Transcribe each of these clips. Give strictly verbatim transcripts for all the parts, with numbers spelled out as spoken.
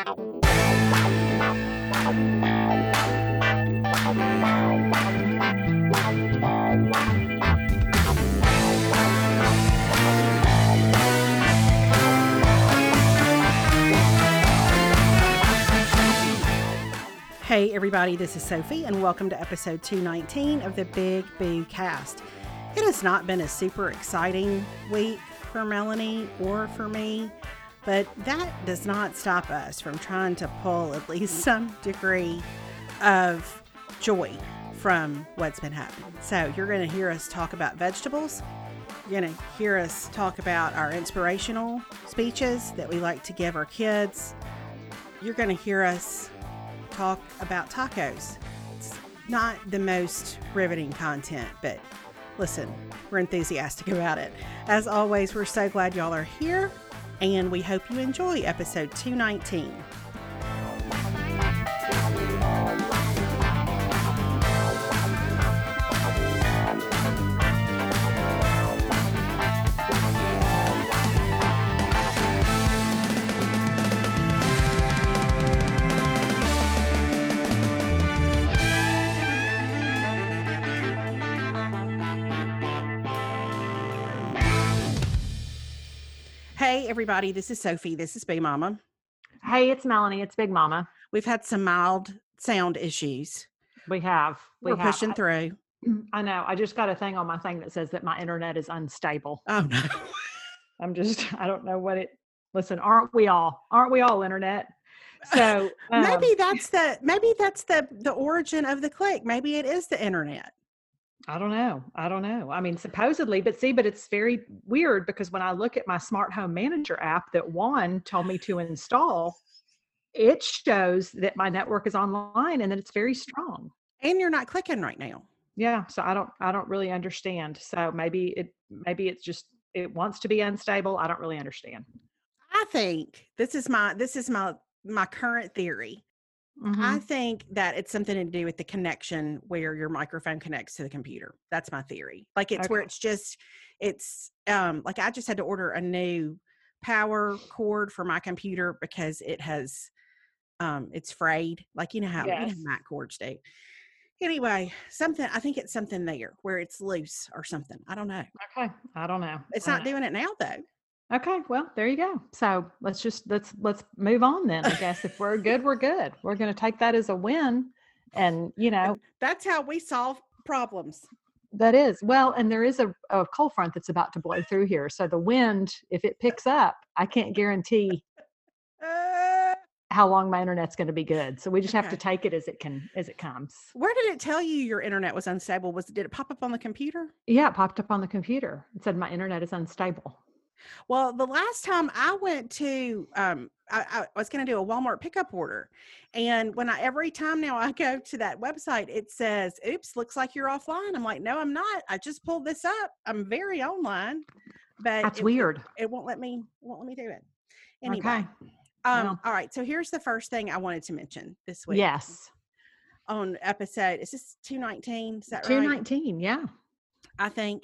Hey everybody, this is Sophie and welcome to episode two nineteen of the Big Boo Cast. It has not been a super exciting week for Melanie or for me, but that does not stop us from trying to pull at least some degree of joy from what's been happening. So you're going to hear us talk about vegetables. You're going to hear us talk about our inspirational speeches that we like to give our kids. You're going to hear us talk about tacos. It's not the most riveting content, but listen, we're enthusiastic about it. As always, we're so glad y'all are here, and we hope you enjoy episode two nineteen. Hey everybody, this is Sophie. This is Big Mama. Hey, it's Melanie. It's Big Mama. We've had some mild sound issues. We have. We We're have. pushing I, through. I know. I just got a thing on my thing that says that my internet is unstable. Oh no. I'm just, I don't know what it, listen, aren't we all? Aren't we all internet? So um, maybe that's the, maybe that's the, the origin of the click. Maybe it is the internet. I don't know. I don't know. I mean, supposedly, but see, but it's very weird because when I look at my smart home manager app that Juan told me to install, it shows that my network is online and that it's very strong. And you're not clicking right now. Yeah. So I don't, I don't really understand. So maybe it, maybe it's just, it wants to be unstable. I don't really understand. I think this is my, this is my, my current theory. Mm-hmm. I think that it's something to do with the connection where your microphone connects to the computer. That's my theory. Like it's okay. Where it's just, it's um, like I just had to order a new power cord for my computer because it has, um, it's frayed. Like, you know how, yes. you know, Mac cords do. Anyway, something, I think it's something there where it's loose or something. I don't know. Okay. I don't know. It's not doing it now though. Okay. Well, there you go. So let's just, let's, let's move on then. I guess if we're good, we're good. We're going to take that as a win. And, you know, that's how we solve problems. That is. Well, and there is a, a cold front that's about to blow through here. So the wind, if it picks up, I can't guarantee uh, how long my internet's going to be good. So we just okay. have to take it as it can, as it comes. Where did it tell you your internet was unstable? Was did it pop up on the computer? Yeah, it popped up on the computer. It said my internet is unstable. Well, the last time I went to, um, I, I was going to do a Walmart pickup order. And when I, every time now I go to that website, it says, oops, looks like you're offline. I'm like, no, I'm not. I just pulled this up. I'm very online, but that's it, weird. It, it won't let me, won't let me do it. Anyway. Okay. Um, well. All right. So here's the first thing I wanted to mention this week. Yes. On episode, is this two nineteen? Is that two nineteen, right? two nineteen, yeah. I think,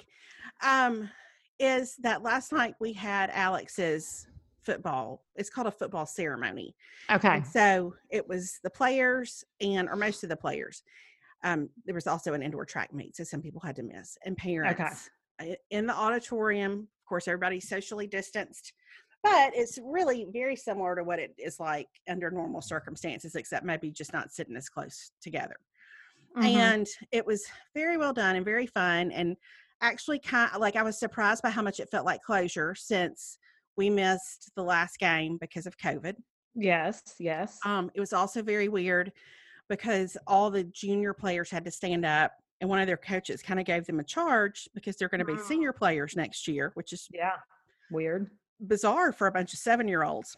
um, is that last night we had Alex's football. It's called a football ceremony. Okay. And so it was the players and, or most of the players. Um, there was also an indoor track meet, so some people had to miss. And parents okay. in the auditorium. Of course, everybody's socially distanced, but it's really very similar to what it is like under normal circumstances, except maybe just not sitting as close together. Mm-hmm. And it was very well done and very fun. And actually kind of like I was surprised by how much it felt like closure since we missed the last game because of COVID. Yes, yes. Um, it was also very weird because all the junior players had to stand up and one of their coaches kind of gave them a charge because they're going to be mm. senior players next year, which is yeah, weird, bizarre for a bunch of seven-year-olds.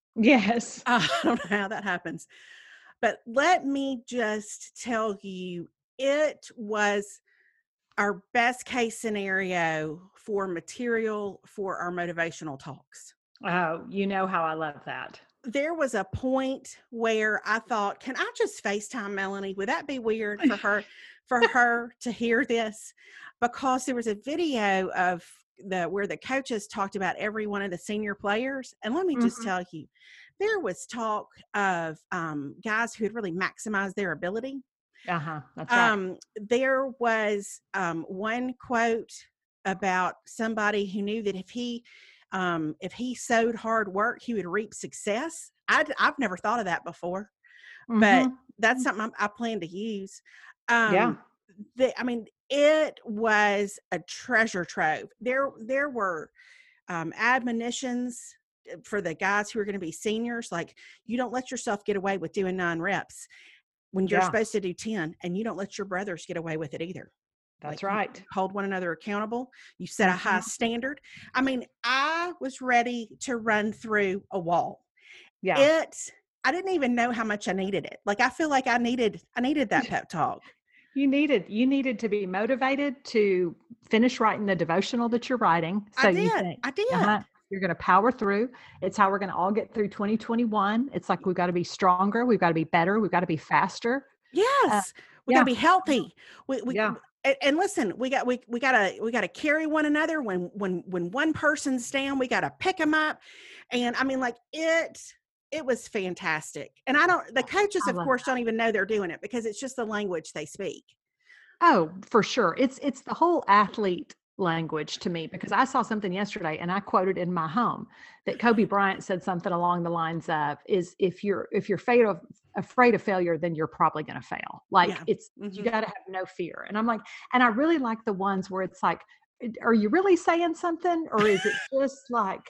Yes. I don't know how that happens. But let me just tell you, it was our best case scenario for material for our motivational talks. Oh, you know how I love that. There was a point where I thought, can I just FaceTime Melanie? Would that be weird for her, for her to hear this? Because there was a video of the, where the coaches talked about every one of the senior players. And let me just mm-hmm. tell you, there was talk of um, guys who had really maximized their ability. Uh-huh. That's right. Um, there was um, one quote about somebody who knew that if he um, if he sowed hard work, he would reap success. I'd, I've never thought of that before, but Mm-hmm. that's something I'm, I plan to use. Yeah. Um, the, I mean, it was a treasure trove. There, there were um, admonitions for the guys who are going to be seniors. Like, you don't let yourself get away with doing nine reps when you're Yeah. supposed to do ten, and you don't let your brothers get away with it either. That's Like, you right. hold one another accountable. You set a high Mhm. standard. I mean, I was ready to run through a wall. Yeah. It, I didn't even know how much I needed it. Like, I feel like I needed, I needed that pep talk. You needed, you needed to be motivated to finish writing the devotional that you're writing. So I you did. think, I did. uh-huh, you're going to power through. It's how we're going to all get through twenty twenty-one. It's like, we've got to be stronger. We've got to be better. We've got to be faster. Uh, Yes. We yeah. got to be healthy. We, we, Yeah. and, and listen, we got, we, we gotta, we gotta carry one another. When, when, when one person's down, we got to pick them up. And I mean, like, it, it was fantastic. And I don't, the coaches, I of love course, don't even know they're doing it because it's just the language they speak. Oh, for sure. It's it's the whole athlete language to me, because I saw something yesterday and I quoted in my home that Kobe Bryant said something along the lines of, is if you're if you're afraid of afraid of failure, then you're probably going to fail. Like, Yeah. it's Mhm. you got to have no fear. And I'm like, and I really like the ones where it's like, are you really saying something, or is it just like,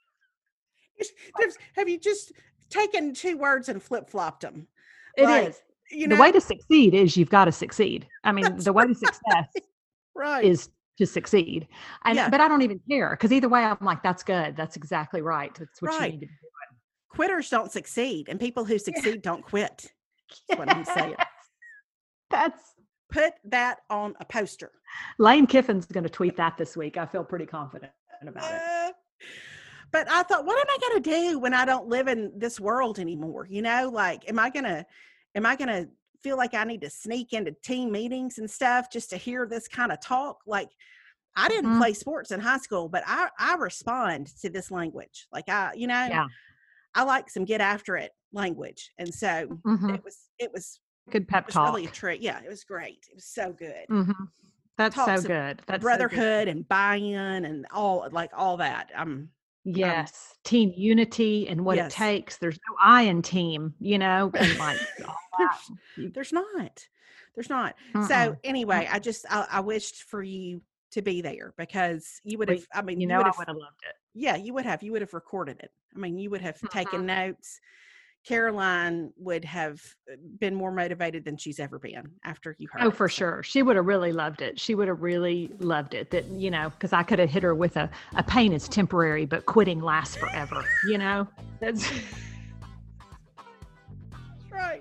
It's- there's- have you just taken two words and flip-flopped them? it Like, is. you The know, way to succeed is you've got to succeed. I mean, That's the way to success right. is to succeed. And Yeah. but I don't even care, because either way, I'm like, that's good. That's exactly right. That's what Right. you need to be Quitters don't succeed, and people who succeed don't quit. That's what I'm saying. Yes. That's Put that on a poster. Lane Kiffin's going to tweet that this week. I feel pretty confident about it. Uh, but I thought, what am I going to do when I don't live in this world anymore? You know, like, am I going to, am I going to feel like I need to sneak into team meetings and stuff just to hear this kind of talk? Like, I didn't Mhm. play sports in high school, but I, I respond to this language. Like, I, you know, Yeah. I like some get after it language. And so Mhm. it was, it was, Good pep it was talk. really a treat. Yeah, it was great. It was so good. Mhm. That's Talks so of good. That's so good. brotherhood and buy-in and all, like, all that. Um, Yes. Team unity and what it yes. takes. There's no I in team, you know, and like all that. there's, You- there's not, there's not. So Mm-mm. anyway, I just, I, I wished for you to be there, because you would Well, have, I mean, you you know, would I have, would have loved it. yeah, you would have, you would have recorded it. I mean, you would have Mhm. taken notes. Caroline would have been more motivated than she's ever been after you heard Oh, it. for So, sure. She would have really loved it. She would have really loved it. That, you know, because I could have hit her with a, a pain is temporary, but quitting lasts forever. You know, that's that's right.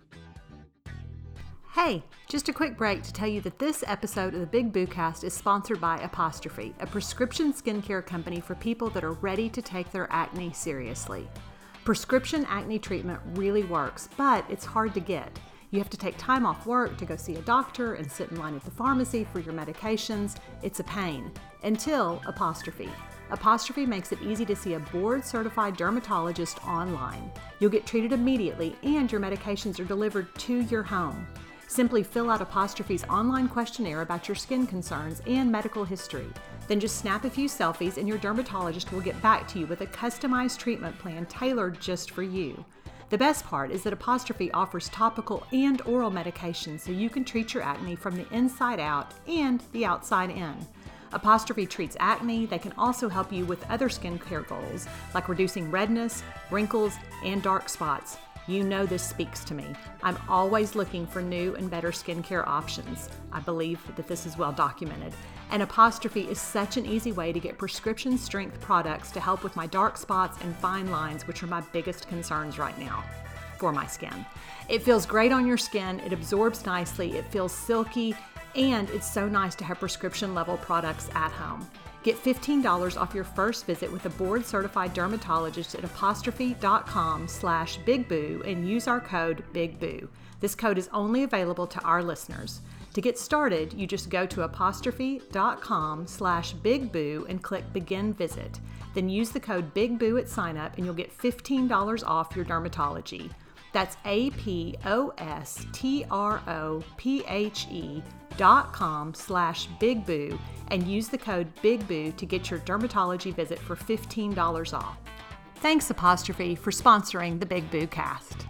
Hey, just a quick break to tell you that this episode of the Big Boo Cast is sponsored by Apostrophe, a prescription skincare company for people that are ready to take their acne seriously. Prescription acne treatment really works, but it's hard to get. You have to take time off work to go see a doctor and sit in line at the pharmacy for your medications. It's a pain. Until Apostrophe. Apostrophe makes it easy to see a board-certified dermatologist online. You'll get treated immediately, and your medications are delivered to your home. Simply fill out Apostrophe's online questionnaire about your skin concerns and medical history. Then just snap a few selfies and your dermatologist will get back to you with a customized treatment plan tailored just for you. The best part is that Apostrophe offers topical and oral medications so you can treat your acne from the inside out and the outside in. Apostrophe treats acne. They can also help you with other skincare goals like reducing redness, wrinkles, and dark spots. You know this speaks to me. I'm always looking for new and better skincare options. I believe that this is well documented. And Apostrophe is such an easy way to get prescription strength products to help with my dark spots and fine lines, which are my biggest concerns right now for my skin. It feels great on your skin. It absorbs nicely. It feels silky. And it's so nice to have prescription level products at home. Get fifteen dollars off your first visit with a board-certified dermatologist at apostrophe.com slash bigboo and use our code BIGBOO. This code is only available to our listeners. To get started, you just go to apostrophe.com slash bigboo and click begin visit. Then use the code BIGBOO at sign up and you'll get fifteen dollars off your dermatology. That's A-P-O-S-T-R-O-P-H-E dot com slash bigboo and use the code BIGBOO to get your dermatology visit for fifteen dollars off. Thanks, Apostrophe, for sponsoring the Big Boo Cast.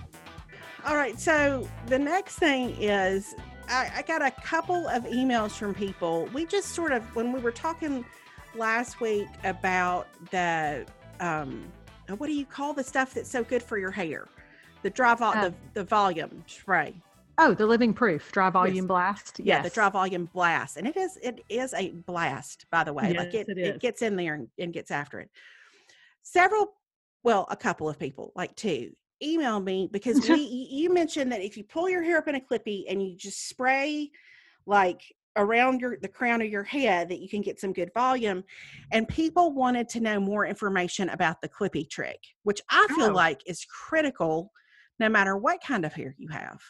All right, so the next thing is I, I got a couple of emails from people. We just sort of, when we were talking last week about the, um, what do you call the stuff that's so good for your hair? The dry vol- uh, the, the volume spray. Oh, the Living Proof Dry Volume yes. Blast. Yeah, yes. the Dry Volume Blast. And it is it is a blast, by the way. Yes, like it, it, it gets in there and, and gets after it. Several, well, a couple of people, like two, email me because we you mentioned that if you pull your hair up in a clippy and you just spray like around your the crown of your head, that you can get some good volume. And people wanted to know more information about the clippy trick, which I feel oh. like is critical no matter what kind of hair you have.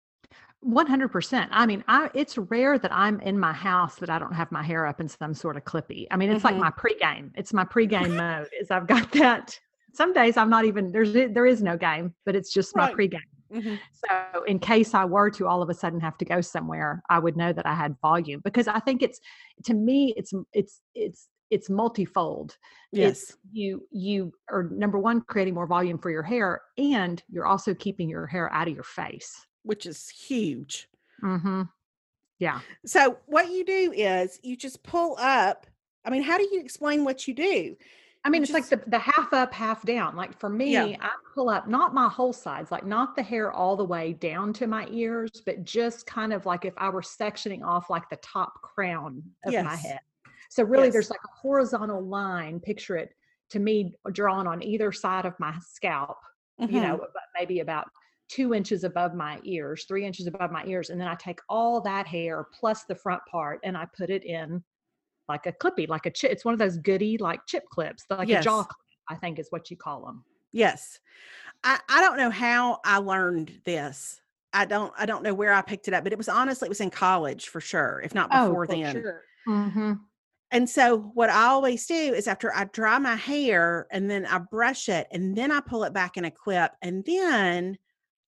one hundred percent. I mean, I, it's rare that I'm in my house that I don't have my hair up in some sort of clippy. I mean, it's mm-hmm. like my pregame. It's my pregame mode is I've got that. Some days I'm not even, there's, there is no game, but it's just right. my pregame. Mm-hmm. So in case I were to all of a sudden have to go somewhere, I would know that I had volume, because I think it's, to me, it's, it's, it's, it's multifold. Yes. It's you, you are number one, creating more volume for your hair, and you're also keeping your hair out of your face, which is huge. Mm-hmm. Yeah. So what you do is you just pull up. I mean, how do you explain what you do? I mean, you it's just, like the, the half up, half down. Like for me, yeah. I pull up, not my whole sides, like not the hair all the way down to my ears, but just kind of like if I were sectioning off like the top crown of yes. my head. So really yes. there's like a horizontal line, picture it to me, drawn on either side of my scalp, mm-hmm. you know, maybe about two inches above my ears, three inches above my ears. And then I take all that hair plus the front part and I put it in like a clippy, like a chip. It's one of those goody, like chip clips, like yes. a jaw clip, I think is what you call them. Yes. I, I don't know how I learned this. I don't, I don't know where I picked it up, but it was honestly, it was in college for sure. If not before oh, for then. Sure. Mm-hmm. And so what I always do is after I dry my hair and then I brush it and then I pull it back in a clip and then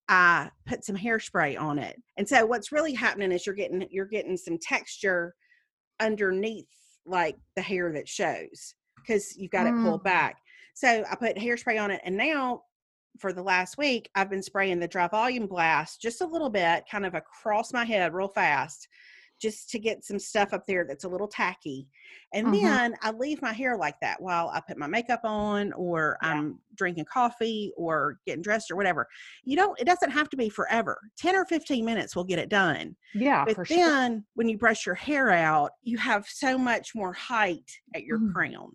I put some hairspray on it. And so what's really happening is you're getting, you're getting some texture underneath like the hair that shows, because you've got mm. it pulled back. So I put hairspray on it. And now for the last week, I've been spraying the Dry Volume Blast just a little bit, kind of across my head real fast, just to get some stuff up there that's a little tacky. And mm-hmm. then I leave my hair like that while I put my makeup on, or yeah. I'm drinking coffee or getting dressed or whatever. You don't, it doesn't have to be forever. ten or fifteen minutes will get it done. Yeah. But for then sure. when you brush your hair out, you have so much more height at your mm. crown.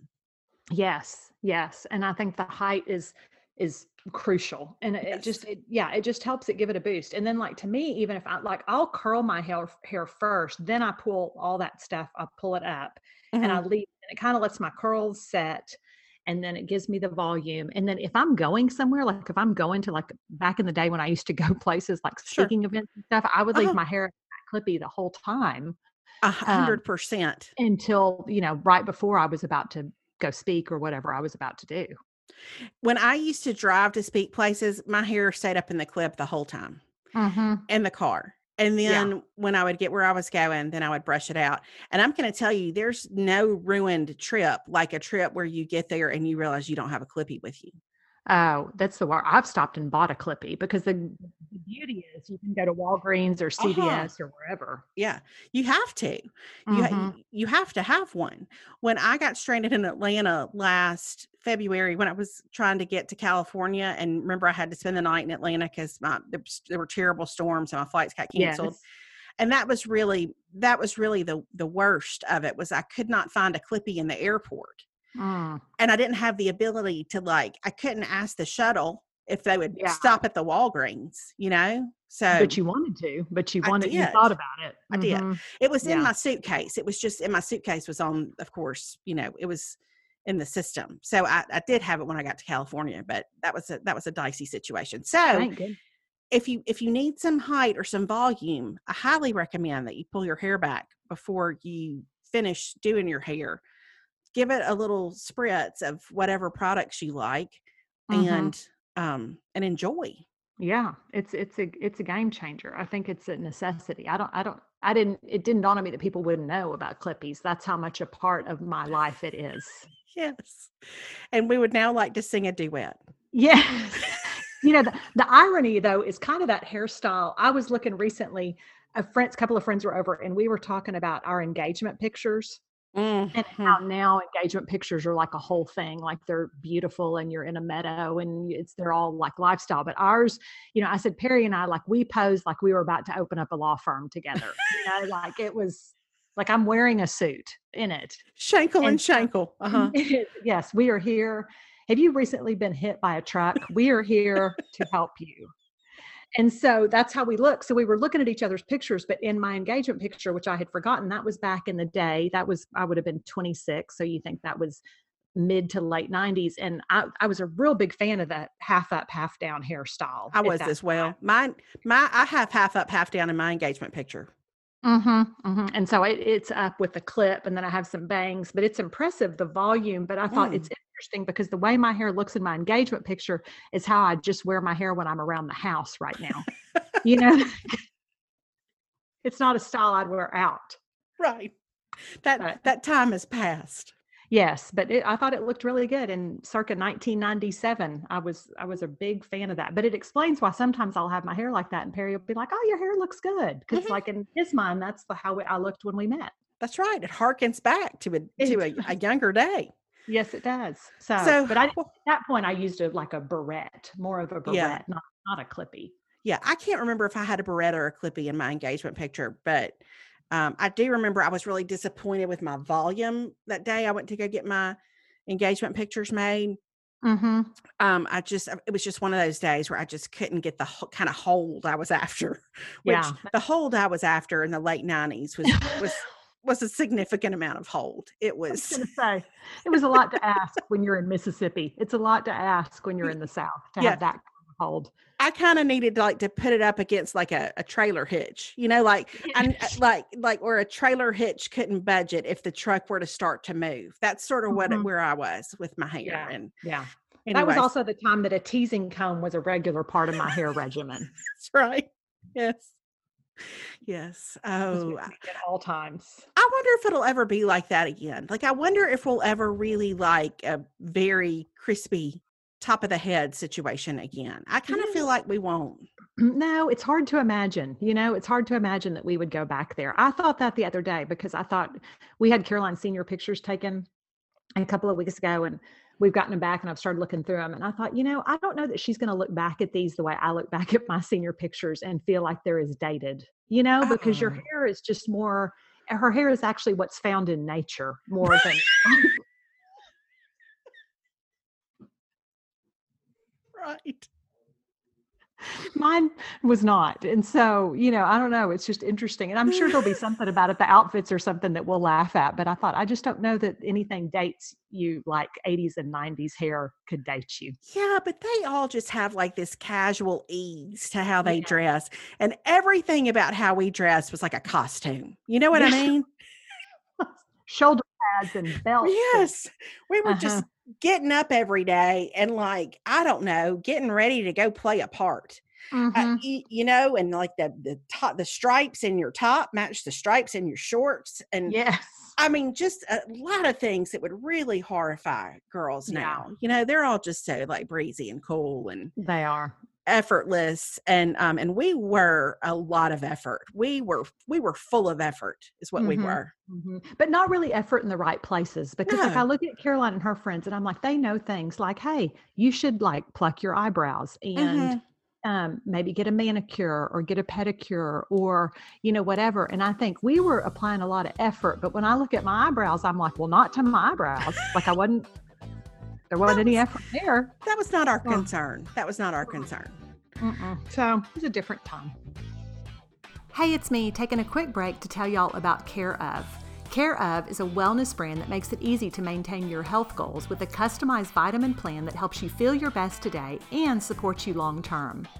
Yes. Yes. And I think the height is, is crucial. And it, yes. it just, it, yeah, it just helps it give it a boost. And then like, to me, even if I like, I'll curl my hair hair first, then I pull all that stuff, I pull it up mm-hmm. and I leave, and it kind of lets my curls set. And then it gives me the volume. And then if I'm going somewhere, like if I'm going to like back in the day when I used to go places like speaking sure. events and stuff, I would leave uh-huh. my hair clippy the whole time. A hundred percent. Until, you know, right before I was about to go speak or whatever I was about to do. When I used to drive to speak places, my hair stayed up in the clip the whole time mm-hmm. in the car. And then yeah. when I would get where I was going, then I would brush it out. And I'm going to tell you, there's no ruined trip like a trip where you get there and you realize you don't have a clippy with you. Oh, that's the word. I've stopped and bought a clippy because the, the beauty is you can go to Walgreens or C V S uh-huh. or wherever. Yeah, you have to. Mm-hmm. You, ha- you have to have one. When I got stranded in Atlanta last February, when I was trying to get to California, and remember I had to spend the night in Atlanta because my there, there were terrible storms and my flights got canceled. Yes. And that was really that was really the the worst of it, was I could not find a clippy in the airport. Mm. And I didn't have the ability to, like, I couldn't ask the shuttle if they would yeah. stop at the Walgreens, you know? So, but you wanted to, but you wanted, you thought about it. I mm-hmm. did. It was yeah. in my suitcase. It was just in my suitcase was on, of course, you know, it was in the system. So I, I did have it when I got to California, but that was a, that was a dicey situation. So if you if you need some height or some volume, I highly recommend that you pull your hair back before you finish doing your hair. Give it a little spritz of whatever products you like, Mhm. and um and enjoy. Yeah, it's it's a it's a game changer. I think it's a necessity. I don't I don't I didn't it didn't dawn on me that people wouldn't know about Clippies. That's how much a part of my life it is. Yes. And we would now like to sing a duet. Yes. You know, the, the irony though is kind of that hairstyle. I was looking recently, a friends, couple of friends were over and we were talking about our engagement pictures. And Mhm. how now engagement pictures are like a whole thing, like they're beautiful and you're in a meadow and it's they're all like lifestyle. But ours, you know, I said Perry and I, like we posed like we were about to open up a law firm together. You know, like it was like I'm wearing a suit in it. Shankle and And so shankle. Uh-huh. yes, we are here. Have you recently been hit by a truck? We are here to help you. And so that's how we look. So we were looking at each other's pictures, but in my engagement picture, which I had forgotten, that was back in the day. That was, I would have been twenty-six. So you think that was mid to late nineties. And I, I was a real big fan of that half up, half down hairstyle. I at was that as well. time. Mine, my, I have half up, half down in my engagement picture. Mm-hmm, mm-hmm. And so it, it's up with the clip and then I have some bangs, but it's impressive, the volume. But I thought Mm. it's interesting because the way my hair looks in my engagement picture is how I just wear my hair when I'm around the house right now. You know, it's not a style I'd wear out. Right. That But that time has passed. yes, but it, I thought it looked really good. And circa nineteen ninety-seven, I was I was a big fan of that. But it explains why sometimes I'll have my hair like that, and Perry will be like, "Oh, your hair looks good," because Mhm. like in his mind, that's the, how I looked when we met. That's right. It harkens back to a to It a, a younger day. Yes, it does. So, So, but I at well, that point I used a like a barrette, more of a yeah, barrette, not not a clippy. yeah. I can't remember if I had a barrette or a clippy in my engagement picture, but um, I do remember I was really disappointed with my volume that day. I went to go get my engagement pictures made. Mm-hmm. Um, I just it was just one of those days where I just couldn't get the kind of hold I was after, which Yeah. the hold I was after in the late nineties was was was a significant amount of hold. It I was was going to say, it was a lot to ask when you're in Mississippi. It's a lot to ask when you're in the South to yeah. have that kind of hold. I kind of needed like to put it up against like a, a trailer hitch, you know, like I like like where a trailer hitch couldn't budget if the truck were to start to move. That's sort of what it, Mhm. where I was with my hair. Yeah. And Yeah. That was anyways, also the time that a teasing comb was a regular part of my hair regimen. that's right. Yes. Yes. Was Oh, with me at all times. I wonder if it'll ever be like that again. Like, I wonder if we'll ever really like a very crispy top of the head situation again. I kind of feel like we won't. No, it's hard to imagine. You know, it's hard to imagine that we would go back there. I thought that the other day because I thought we had Caroline senior pictures taken a couple of weeks ago and we've gotten them back and I've started looking through them. And I thought, you know, I don't know that she's going to look back at these the way I look back at my senior pictures and feel like they're as dated, you know, because your Uh-uh. hair is just more, her hair is actually what's found in nature more than. Right. Mine was not. And so, you know, I don't know. It's just interesting. And I'm sure there'll be something about it, the outfits or something that we'll laugh at. But I thought, I just don't know that anything dates you like eighties and nineties hair could date you. Yeah, but they all just have like this casual ease to how they Yeah. dress. And everything about how we dress was like a costume. You know what I Yeah. mean? Shoulder pads and belts. and- Yes. We were Uh-huh. just getting up every day and like, I don't know, getting ready to go play a part. Uh, Mhm. y- you know, and like the the top, the stripes in your top match the stripes in your shorts, and Yes. I mean, just a lot of things that would really horrify girls Yeah. now. You know, they're all just so like breezy and cool and They are. effortless, and um, and we were a lot of effort. We were we were full of effort, is what we Mhm. were. Mhm. But not really effort in the right places because like No. I look at Caroline and her friends and I'm like, they know things like, hey, you should like pluck your eyebrows and Mhm. um, maybe get a manicure or get a pedicure or, you know, whatever. And I think we were applying a lot of effort, but when I look at my eyebrows, I'm like, well, not to my eyebrows. Like I wasn't, there wasn't any effort there. That was not our Oh. concern. That was not our concern. Mm-mm. So it was a different time. Hey, it's me taking a quick break to tell y'all about Care Of. Care Of is a wellness brand that makes it easy to maintain your health goals with a customized vitamin plan that helps you feel your best today and supports you long term.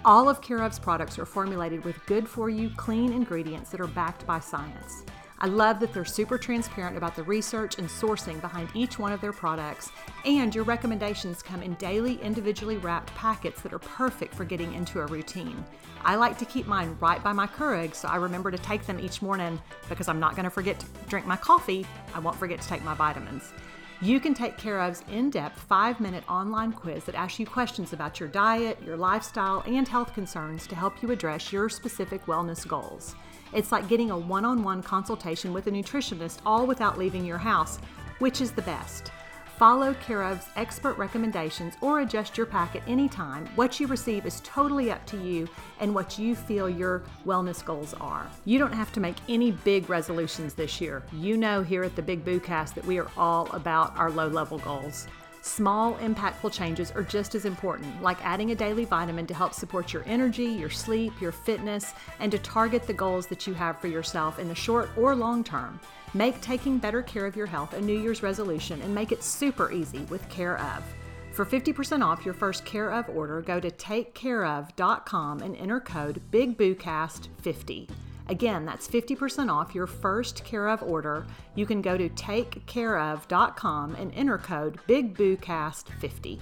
All of Care of's products are formulated with good-for-you, clean ingredients that are backed by science. I love that they're super transparent about the research and sourcing behind each one of their products, and your recommendations come in daily, individually wrapped packets that are perfect for getting into a routine. I like to keep mine right by my Keurig, so I remember to take them each morning because I'm not going to forget to drink my coffee. I won't forget to take my vitamins. You can take Care of's in-depth five-minute online quiz that asks you questions about your diet, your lifestyle, and health concerns to help you address your specific wellness goals. It's like getting a one-on-one consultation with a nutritionist, all without leaving your house, which is the best. Follow Care of's expert recommendations or adjust your packet anytime. What you receive is totally up to you and what you feel your wellness goals are. You don't have to make any big resolutions this year. You know here at the Big Boo Cast that we are all about our low-level goals. Small, impactful changes are just as important, like adding a daily vitamin to help support your energy, your sleep, your fitness, and to target the goals that you have for yourself in the short or long term. Make taking better care of your health a New Year's resolution and make it super easy with Care of. For fifty percent off your first Care of order, go to take care of dot com and enter code big boo cast fifty. Again, that's fifty percent off your first Care of order. You can go to take care of dot com and enter code big boo cast fifty.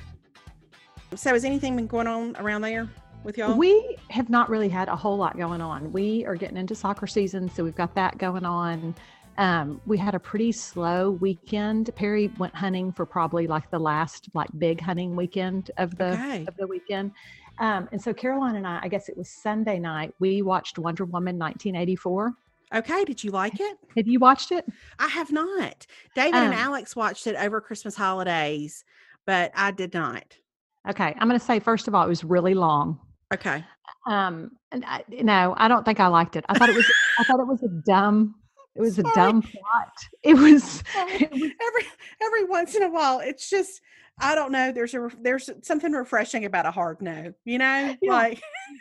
So has anything been going on around there with y'all? We have not really had a whole lot going on. We are getting into soccer season, so we've got that going on. Um, we had a pretty slow weekend. Perry went hunting for probably like the last like big hunting weekend of the Okay. of the weekend. Um, and so Caroline and I, I guess it was Sunday night, we watched Wonder Woman nineteen eighty-four. Okay. Did you like it? Have you watched it? I have not. David and Um, Alex watched it over Christmas holidays, but I did not. Okay. I'm going to say, first of all, it was really long. Okay. Um, and I, no, I don't think I liked it. I thought it was, I thought it was a dumb, it was a Sorry. dumb plot. It was, it was every every once in a while, it's just I don't know. There's a there's something refreshing about a hard no. You know, Yeah. like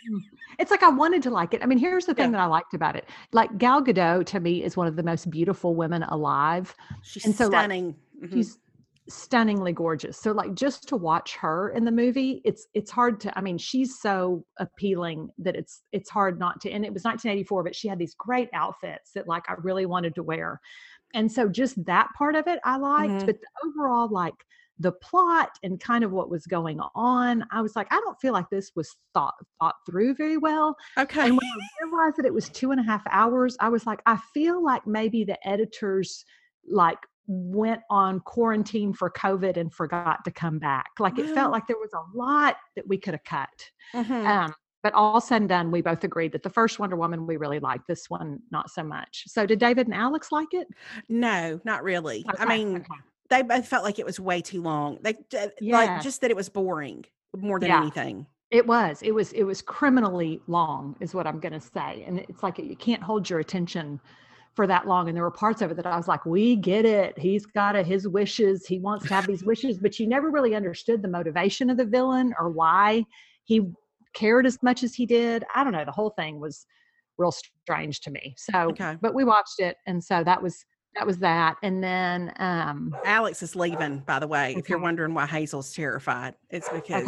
it's like I wanted to like it. I mean, here's the thing Yeah. that I liked about it. Like Gal Gadot to me is one of the most beautiful women alive. she's And so, like, stunning. Mhm. She's stunningly gorgeous. So like just to watch her in the movie, it's it's hard to, I mean, she's so appealing that it's it's hard not to. And it was nineteen eighty-four, but she had these great outfits that like I really wanted to wear. And so just that part of it I liked, Mhm. but the overall like the plot and kind of what was going on, I was like, I don't feel like this was thought thought through very well. Okay. And when I realized that it was two and a half hours, I was like, I feel like maybe the editors like went on quarantine for COVID and forgot to come back. Like it Well- felt like there was a lot that we could have cut. Mhm. Um, but all said and done, we both agreed that the first Wonder Woman we really liked. This one, not so much. So did David and Alex like it? No, not really. I Okay, mean, okay. they both felt like it was way too long. They uh, Yeah. like just that it was boring more than Yeah. anything. It was, it was, it was criminally long is what I'm going to say. And it's like, you can't hold your attention for that long. And there were parts of it that I was like, we get it. He's got a, his wishes. He wants to have these wishes, but you never really understood the motivation of the villain or why he cared as much as he did. I don't know. The whole thing was real strange to me. So, Okay. but we watched it. And so that was, that was that. And then, um, Alex is leaving, by the way. If you're Okay. wondering why Hazel's terrified, it's because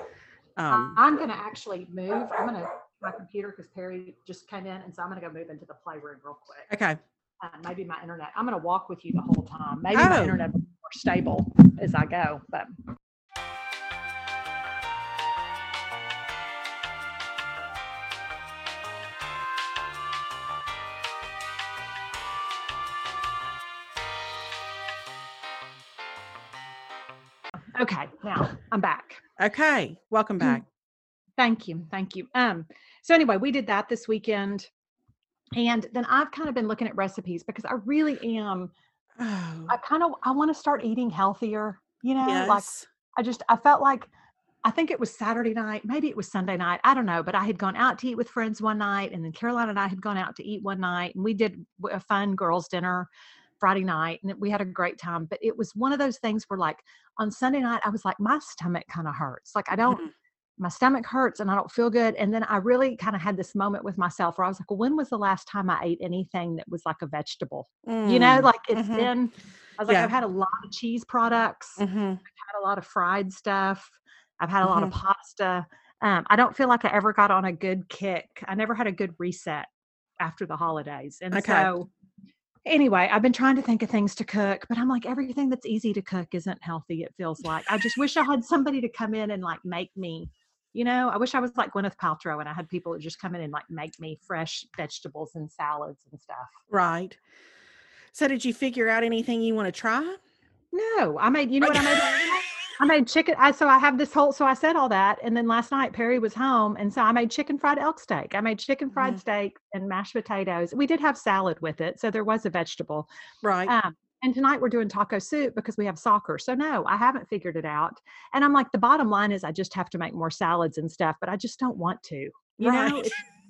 um I'm going to actually move. I'm going to my computer because Perry just came in. And so I'm going to go move into the playroom real quick. okay. Uh, maybe my internet. I'm going to walk with you the whole time. Maybe my Oh. internet will be more stable as I go. But okay, now I'm back. Okay. Welcome back. Thank you. Thank you. Um, so anyway, we did that this weekend. And then I've kind of been looking at recipes because I really am, Oh, I kind of, I want to start eating healthier, you know, like yes. I just, I felt like, I think it was Saturday night, maybe it was Sunday night. I don't know, but I had gone out to eat with friends one night and then Caroline and I had gone out to eat one night and we did a fun girls dinner Friday night and we had a great time. But it was one of those things where like on Sunday night, I was like, my stomach kind of hurts. Like I don't, Mhm. my stomach hurts and I don't feel good. And then I really kind of had this moment with myself where I was like, well, when was the last time I ate anything that was like a vegetable? You know, Mm, like it's mhm. been, I was like, Yeah. I've had a lot of cheese products, Mhm. had a lot of fried stuff. I've had a lot of Mhm. pasta. Um, I don't feel like I ever got on a good kick. I never had a good reset after the holidays. And Okay. so anyway, I've been trying to think of things to cook, but I'm like, everything that's easy to cook isn't healthy, it feels like. I just wish I had somebody to come in and like make me, you know, I wish I was like Gwyneth Paltrow and I had people that just come in and like make me fresh vegetables and salads and stuff. Right. So did you figure out anything you want to try? No, I made, you know what I made? I made chicken. I, so I have this whole, so I said all that. And then last night Perry was home. And so I made chicken fried elk steak. I made chicken fried Mhm. steak and mashed potatoes. We did have salad with it. So there was a vegetable. Right. Um, and tonight we're doing taco soup because we have soccer. So no, I haven't figured it out. And I'm like, the bottom line is I just have to make more salads and stuff, but I just don't want to, you Right. know?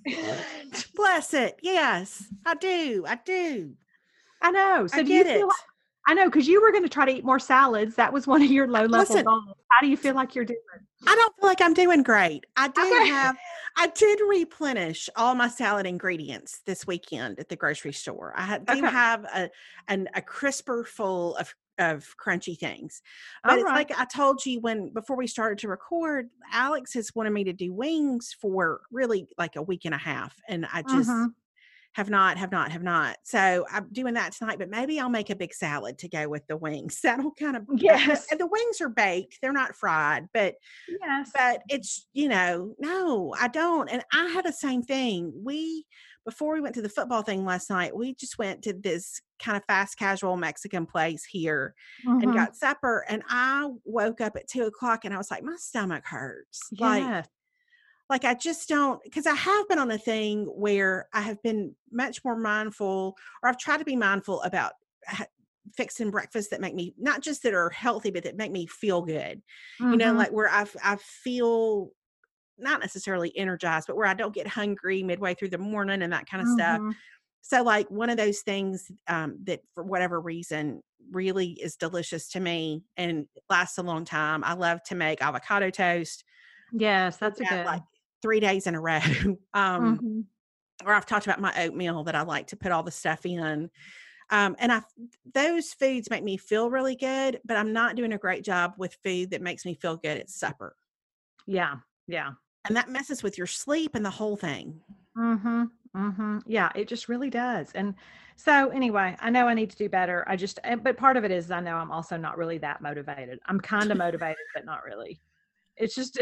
It's- Bless it. Yes, I do. I do. I know. So I do you get feel it. like, I know, because you were going to try to eat more salads. That was one of your low level Listen. goals. How do you feel like you're doing? I don't feel like I'm doing great. I do Okay. have, I did replenish all my salad ingredients this weekend at the grocery store. I ha- do Okay. have a, an, a crisper full of, of crunchy things. But All it's right. like I told you when, before we started to record, Alex has wanted me to do wings for really like a week and a half. And I just Mhm. have not, have not, have not. So I'm doing that tonight, but maybe I'll make a big salad to go with the wings. That'll kind of, Yes. and the wings are baked. They're not fried, but Yes. but it's, you know, no, I don't. And I had the same thing. We, before we went to the football thing last night, we just went to this kind of fast casual Mexican place here and Mhm. got supper. And I woke up at two o'clock and I was like, my stomach hurts. Like, Yes. like I just don't, because I have been on a thing where I have been much more mindful, or I've tried to be mindful about ha- fixing breakfast that make me, not just that are healthy, but that make me feel good. You know, Mhm. like where I, f- I feel not necessarily energized, but where I don't get hungry midway through the morning and that kind of stuff. Mhm. So like one of those things um, that for whatever reason really is delicious to me and lasts a long time. I love to make avocado toast. Yes, that's a Yeah, good. like three days in a row. Um, Mhm. or I've talked about my oatmeal that I like to put all the stuff in. Um, and I, those foods make me feel really good, but I'm not doing a great job with food that makes me feel good at supper. Yeah. Yeah. And that messes with your sleep and the whole thing. Mhm. Mhm. Yeah, it just really does. And so anyway, I know I need to do better. I just and- but part of it is I know I'm also not really that motivated. I'm kind of motivated, but not really. It's just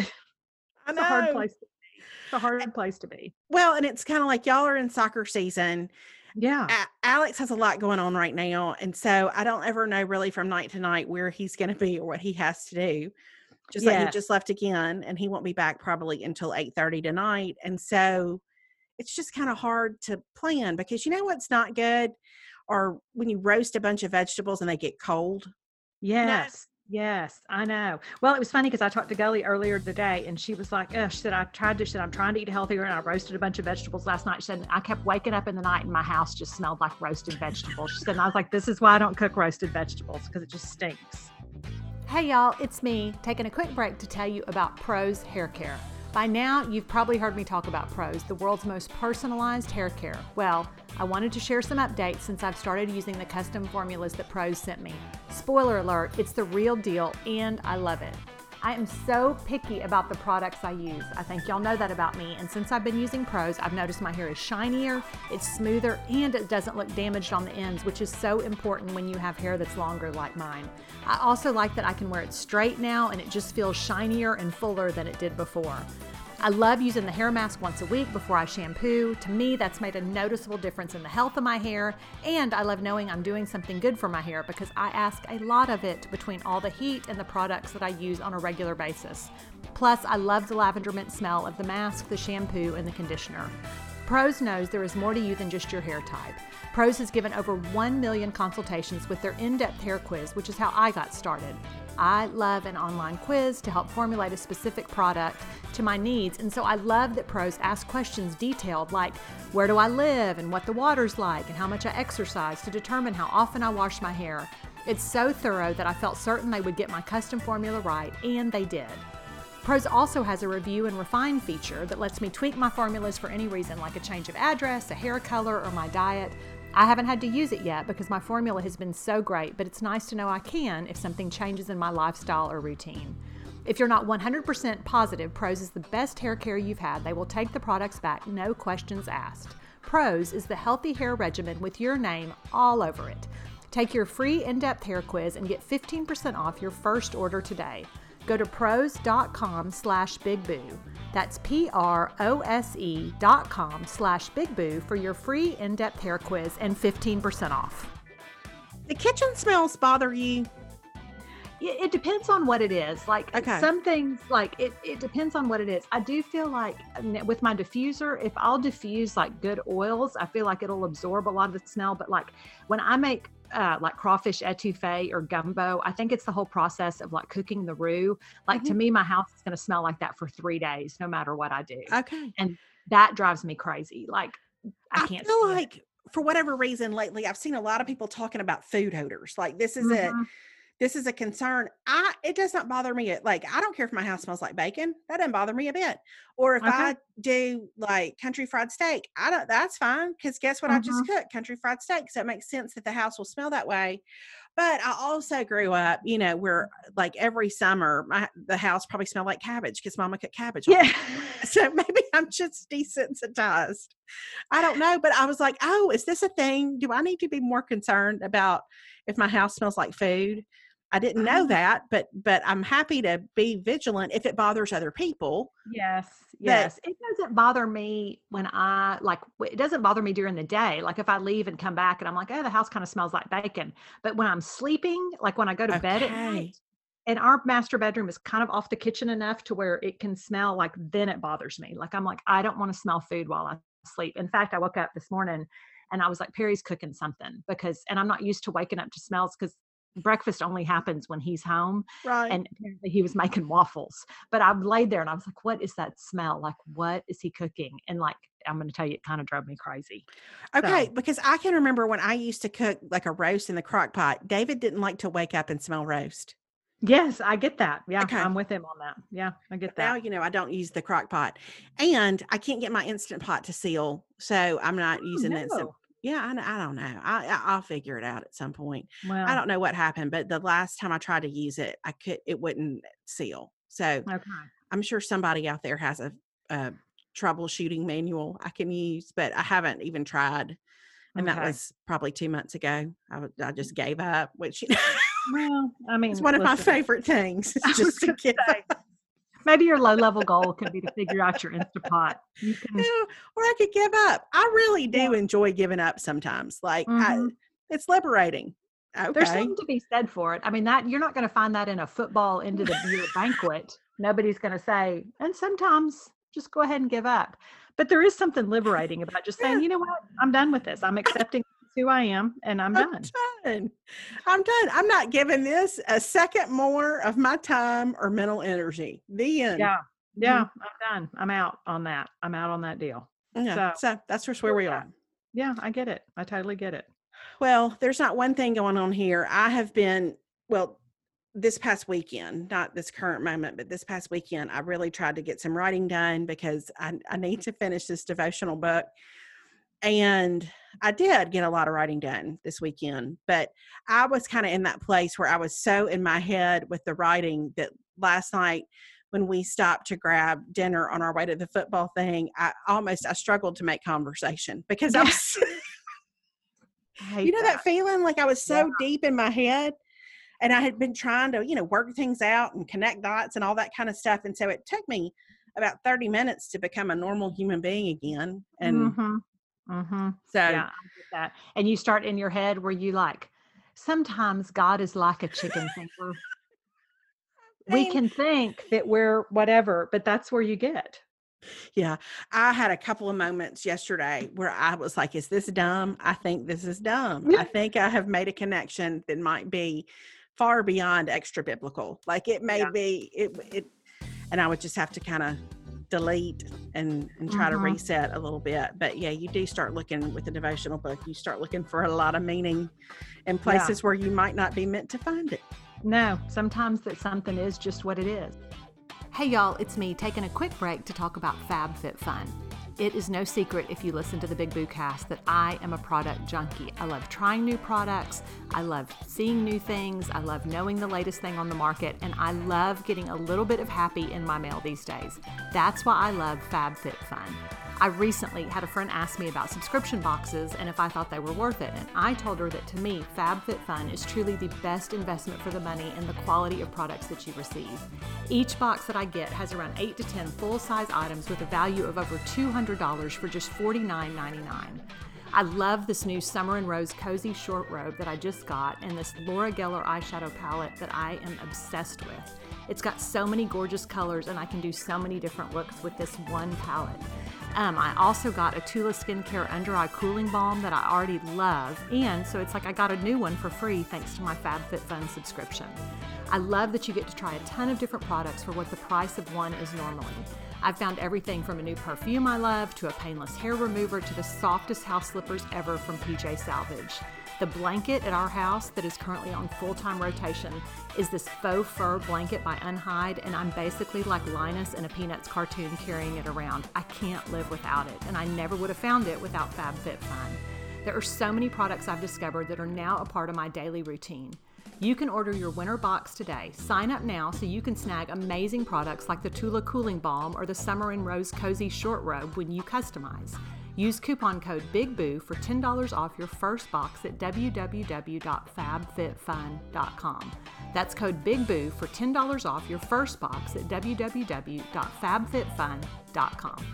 I it's a hard know. place to be. It's a hard place to be. Well, and it's kind of like y'all are in soccer season. Yeah. A- Alex has a lot going on right now. And so I don't ever know really from night to night where he's going to be or what he has to do. Just like he Yes. just left again and he won't be back probably until eight thirty tonight. And so it's just kind of hard to plan because you know what's not good? Or when you roast a bunch of vegetables and they get cold. You know? Yes. Yes, I know. Well, it was funny because I talked to Gully earlier today and she was like, oh, she said, I tried to, she said, I'm trying to eat healthier and I roasted a bunch of vegetables last night. She said, I kept waking up in the night and my house just smelled like roasted vegetables. She said, and I was like, this is why I don't cook roasted vegetables because it just stinks. Hey y'all, it's me taking a quick break to tell you about Prose Hair Care. By now, you've probably heard me talk about Prose, the world's most personalized hair care. Well, I wanted to share some updates since I've started using the custom formulas that Prose sent me. Spoiler alert, it's the real deal and I love it. I am so picky about the products I use. I think y'all know that about me, and since I've been using Prose, I've noticed my hair is shinier, it's smoother, and it doesn't look damaged on the ends, which is so important when you have hair that's longer like mine. I also like that I can wear it straight now, and it just feels shinier and fuller than it did before. I love using the hair mask once a week before I shampoo. To me, that's made a noticeable difference in the health of my hair, and I love knowing I'm doing something good for my hair because I ask a lot of it between all the heat and the products that I use on a regular basis. Plus, I love the lavender mint smell of the mask, the shampoo, and the conditioner. Prose knows there is more to you than just your hair type. Prose has given over one million consultations with their in-depth hair quiz, which is how I got started. I love an online quiz to help formulate a specific product to my needs, and so I love that Prose asks questions detailed like where do I live and what the water's like and how much I exercise to determine how often I wash my hair. It's so thorough that I felt certain they would get my custom formula right, and they did. Prose also has a review and refine feature that lets me tweak my formulas for any reason, like a change of address, a hair color, or my diet. I haven't had to use it yet because my formula has been so great, but it's nice to know I can if something changes in my lifestyle or routine. If you're not one hundred percent positive Prose is the best hair care you've had, they will take the products back, no questions asked. Prose is the healthy hair regimen with your name all over it. Take your free in-depth hair quiz and get fifteen percent off your first order today. Go to prose.com slash bigboo. That's P-R-O-S-E dot com slash bigboo for your free in-depth hair quiz and fifteen percent off. The kitchen smells bother you? It, it depends on what it is. Like Okay. some things, like it, it depends on what it is. I do feel like with my diffuser, if I'll diffuse like good oils, I feel like it'll absorb a lot of the smell. But like when I make uh, like crawfish etouffee or gumbo, I think it's the whole process of like cooking the roux. Like Mhm. to me, my house is going to smell like that for three days, no matter what I do. Okay. And that drives me crazy. Like I I can't feel stand it. like for whatever reason lately, I've seen a lot of people talking about food odors. Like this is it. Mhm. This is a concern. I it does not bother me. Like I don't care if my house smells like bacon. That doesn't bother me a bit. Or if Okay. I do like country fried steak, I don't. That's fine because guess what? I just cooked country fried steak, so it makes sense that the house will smell that way. But I also grew up, you know, where like every summer, my the house probably smelled like cabbage because Mama cooked cabbage. all the Yeah. time. So maybe I'm just desensitized. I don't know, but I was like, oh, is this a thing? Do I need to be more concerned about if my house smells like food? I didn't know Um, that, but but I'm happy to be vigilant if it bothers other people. Yes, yes. It doesn't bother me when I like, w- it doesn't bother me during the day. Like if I leave and come back and I'm like, oh, the house kind of smells like bacon. But when I'm sleeping, like when I go to bed at Okay. night, and our master bedroom is kind of off the kitchen enough to where it can smell like, then it bothers me. Like I'm like, I don't want to smell food while I sleep. In fact, I woke up this morning and I was like, Perry's cooking something because, and I'm not used to waking up to smells because breakfast only happens when he's home. Right. And apparently he was making waffles. But I laid there and I was like, what is that smell? Like, what is he cooking? And like, I'm going to tell you, it kind of drove me crazy. Okay, So, because I can remember when I used to cook like a roast in the crock pot, David didn't like to wake up and smell roast. yes, I get that. Yeah, Okay. I'm with him on that. Yeah, I get Now, that. you know, I don't use the crock pot and I can't get my Instant Pot to seal. So I'm not Oh, using the Instant. no. Yeah, I, I don't know. I, I, I'll figure it out at some point. I Well, don't know what happened, but the last time I tried to use it, I could, it wouldn't seal. So okay. I'm sure somebody out there has a, a troubleshooting manual I can use, but I haven't even tried. And that Okay. was probably two months ago. I, w- I just gave up, which Well, I mean, is one of my listen, favorite things. I Is was just to gonna give say, up. maybe your low level goal could be to figure out your Instapot. You can, No, or I could give up. I really do yeah. enjoy giving up sometimes. Like I, Mhm. it's liberating. There's Okay. something to be said for it. I mean, that you're not going to find that in a football end of the year banquet. Nobody's going to say, and sometimes just go ahead and give up. But there is something liberating about just saying, Yeah. you know what? I'm done with this. I'm accepting who I am and I'm I'm done. done. I'm done. I'm not giving this a second more of my time or mental energy. The end. Yeah. Yeah. I'm done. I'm out on that. I'm out on that deal. Yeah. So, So that's just where we are. yeah, I get it. I totally get it. Well, there's not one thing going on here. I have been, well, this past weekend, not this current moment, but this past weekend, I really tried to get some writing done because I, I need to finish this devotional book. And I did get a lot of writing done this weekend, but I was kind of in that place where I was so in my head with the writing that last night when we stopped to grab dinner on our way to the football thing, I almost, I struggled to make conversation because I Yeah. was, I hate you know, that feeling like I was so Yeah. deep in my head and I had been trying to, you know, work things out and connect dots and all that kind of stuff. And so it took me about thirty minutes to become a normal human being again. And Mm-hmm. Mm-hmm. so, Yeah, I get that. And you start in your head where you like, sometimes God is like a chicken finger. I We mean, can think that we're whatever, but that's where you get. yeah, I had a couple of moments yesterday where I was like, is this dumb? I think this is dumb. I think I have made a connection that might be far beyond extra biblical. Like it may Yeah. be, it, it, and I would just have to kind of delete and, and try to Mhm. reset a little bit. But yeah, you do start looking with the devotional book, you start looking for a lot of meaning in places where you might not be meant to find it. No, sometimes that something is just what it is. Hey y'all, it's me taking a quick break to talk about FabFitFun. It is no secret if you listen to the Big Boo Cast that I am a product junkie. I love trying new products, I love seeing new things, I love knowing the latest thing on the market, and I love getting a little bit of happy in my mail these days. That's why I love FabFitFun. I recently had a friend ask me about subscription boxes and if I thought they were worth it, and I told her that to me, FabFitFun is truly the best investment for the money and the quality of products that you receive. Each box that I get has around eight to ten full-size items with a value of over two hundred dollars for just forty-nine ninety-nine. I love this new Summer and Rose Cozy Short Robe that I just got and this Laura Geller eyeshadow palette that I am obsessed with. It's got so many gorgeous colors and I can do so many different looks with this one palette. Um, I also got a Tula Skincare Under Eye Cooling Balm that I already love, and so it's like I got a new one for free thanks to my FabFitFun subscription. I love that you get to try a ton of different products for what the price of one is normally. I've found everything from a new perfume I love to a painless hair remover to the softest house slippers ever from P J Salvage. The blanket at our house that is currently on full-time rotation is this faux fur blanket by Unhide, and I'm basically like Linus in a Peanuts cartoon carrying it around. I can't live without it, and I never would have found it without FabFitFun. There are so many products I've discovered that are now a part of my daily routine. You can order your winter box today. Sign up now so you can snag amazing products like the Tula Cooling Balm or the Summer and Rose Cozy Short Robe when you customize. Use coupon code BIGBOO for ten dollars off your first box at w w w dot fab fit fun dot com. That's code BIGBOO for ten dollars off your first box at w w w dot fab fit fun dot com.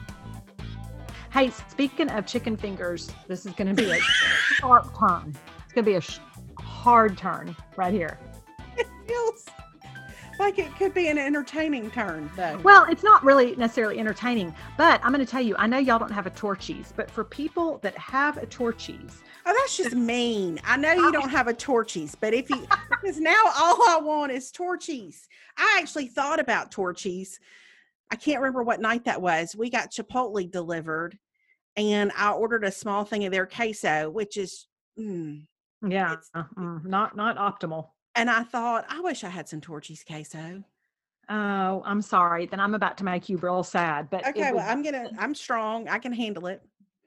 Hey, speaking of chicken fingers, this is going to be a sharp turn. It's going to be a sh- hard turn right here. It feels like it could be an entertaining turn, though. Well, it's not really necessarily entertaining, but I'm going to tell you, I know y'all don't have a Torchy's, but for people that have a Torchy's. Oh, that's just mean. I know you don't have a Torchy's, but if you, because now all I want is Torchy's. I actually thought about Torchy's. I can't remember what night that was. We got Chipotle delivered, and I ordered a small thing of their queso, which is, mm, yeah, mm, not not optimal. And I thought, I wish I had some Torchy's queso. Oh, I'm sorry. Then I'm about to make you real sad. But okay, was, well, I'm gonna. I'm strong. I can handle it.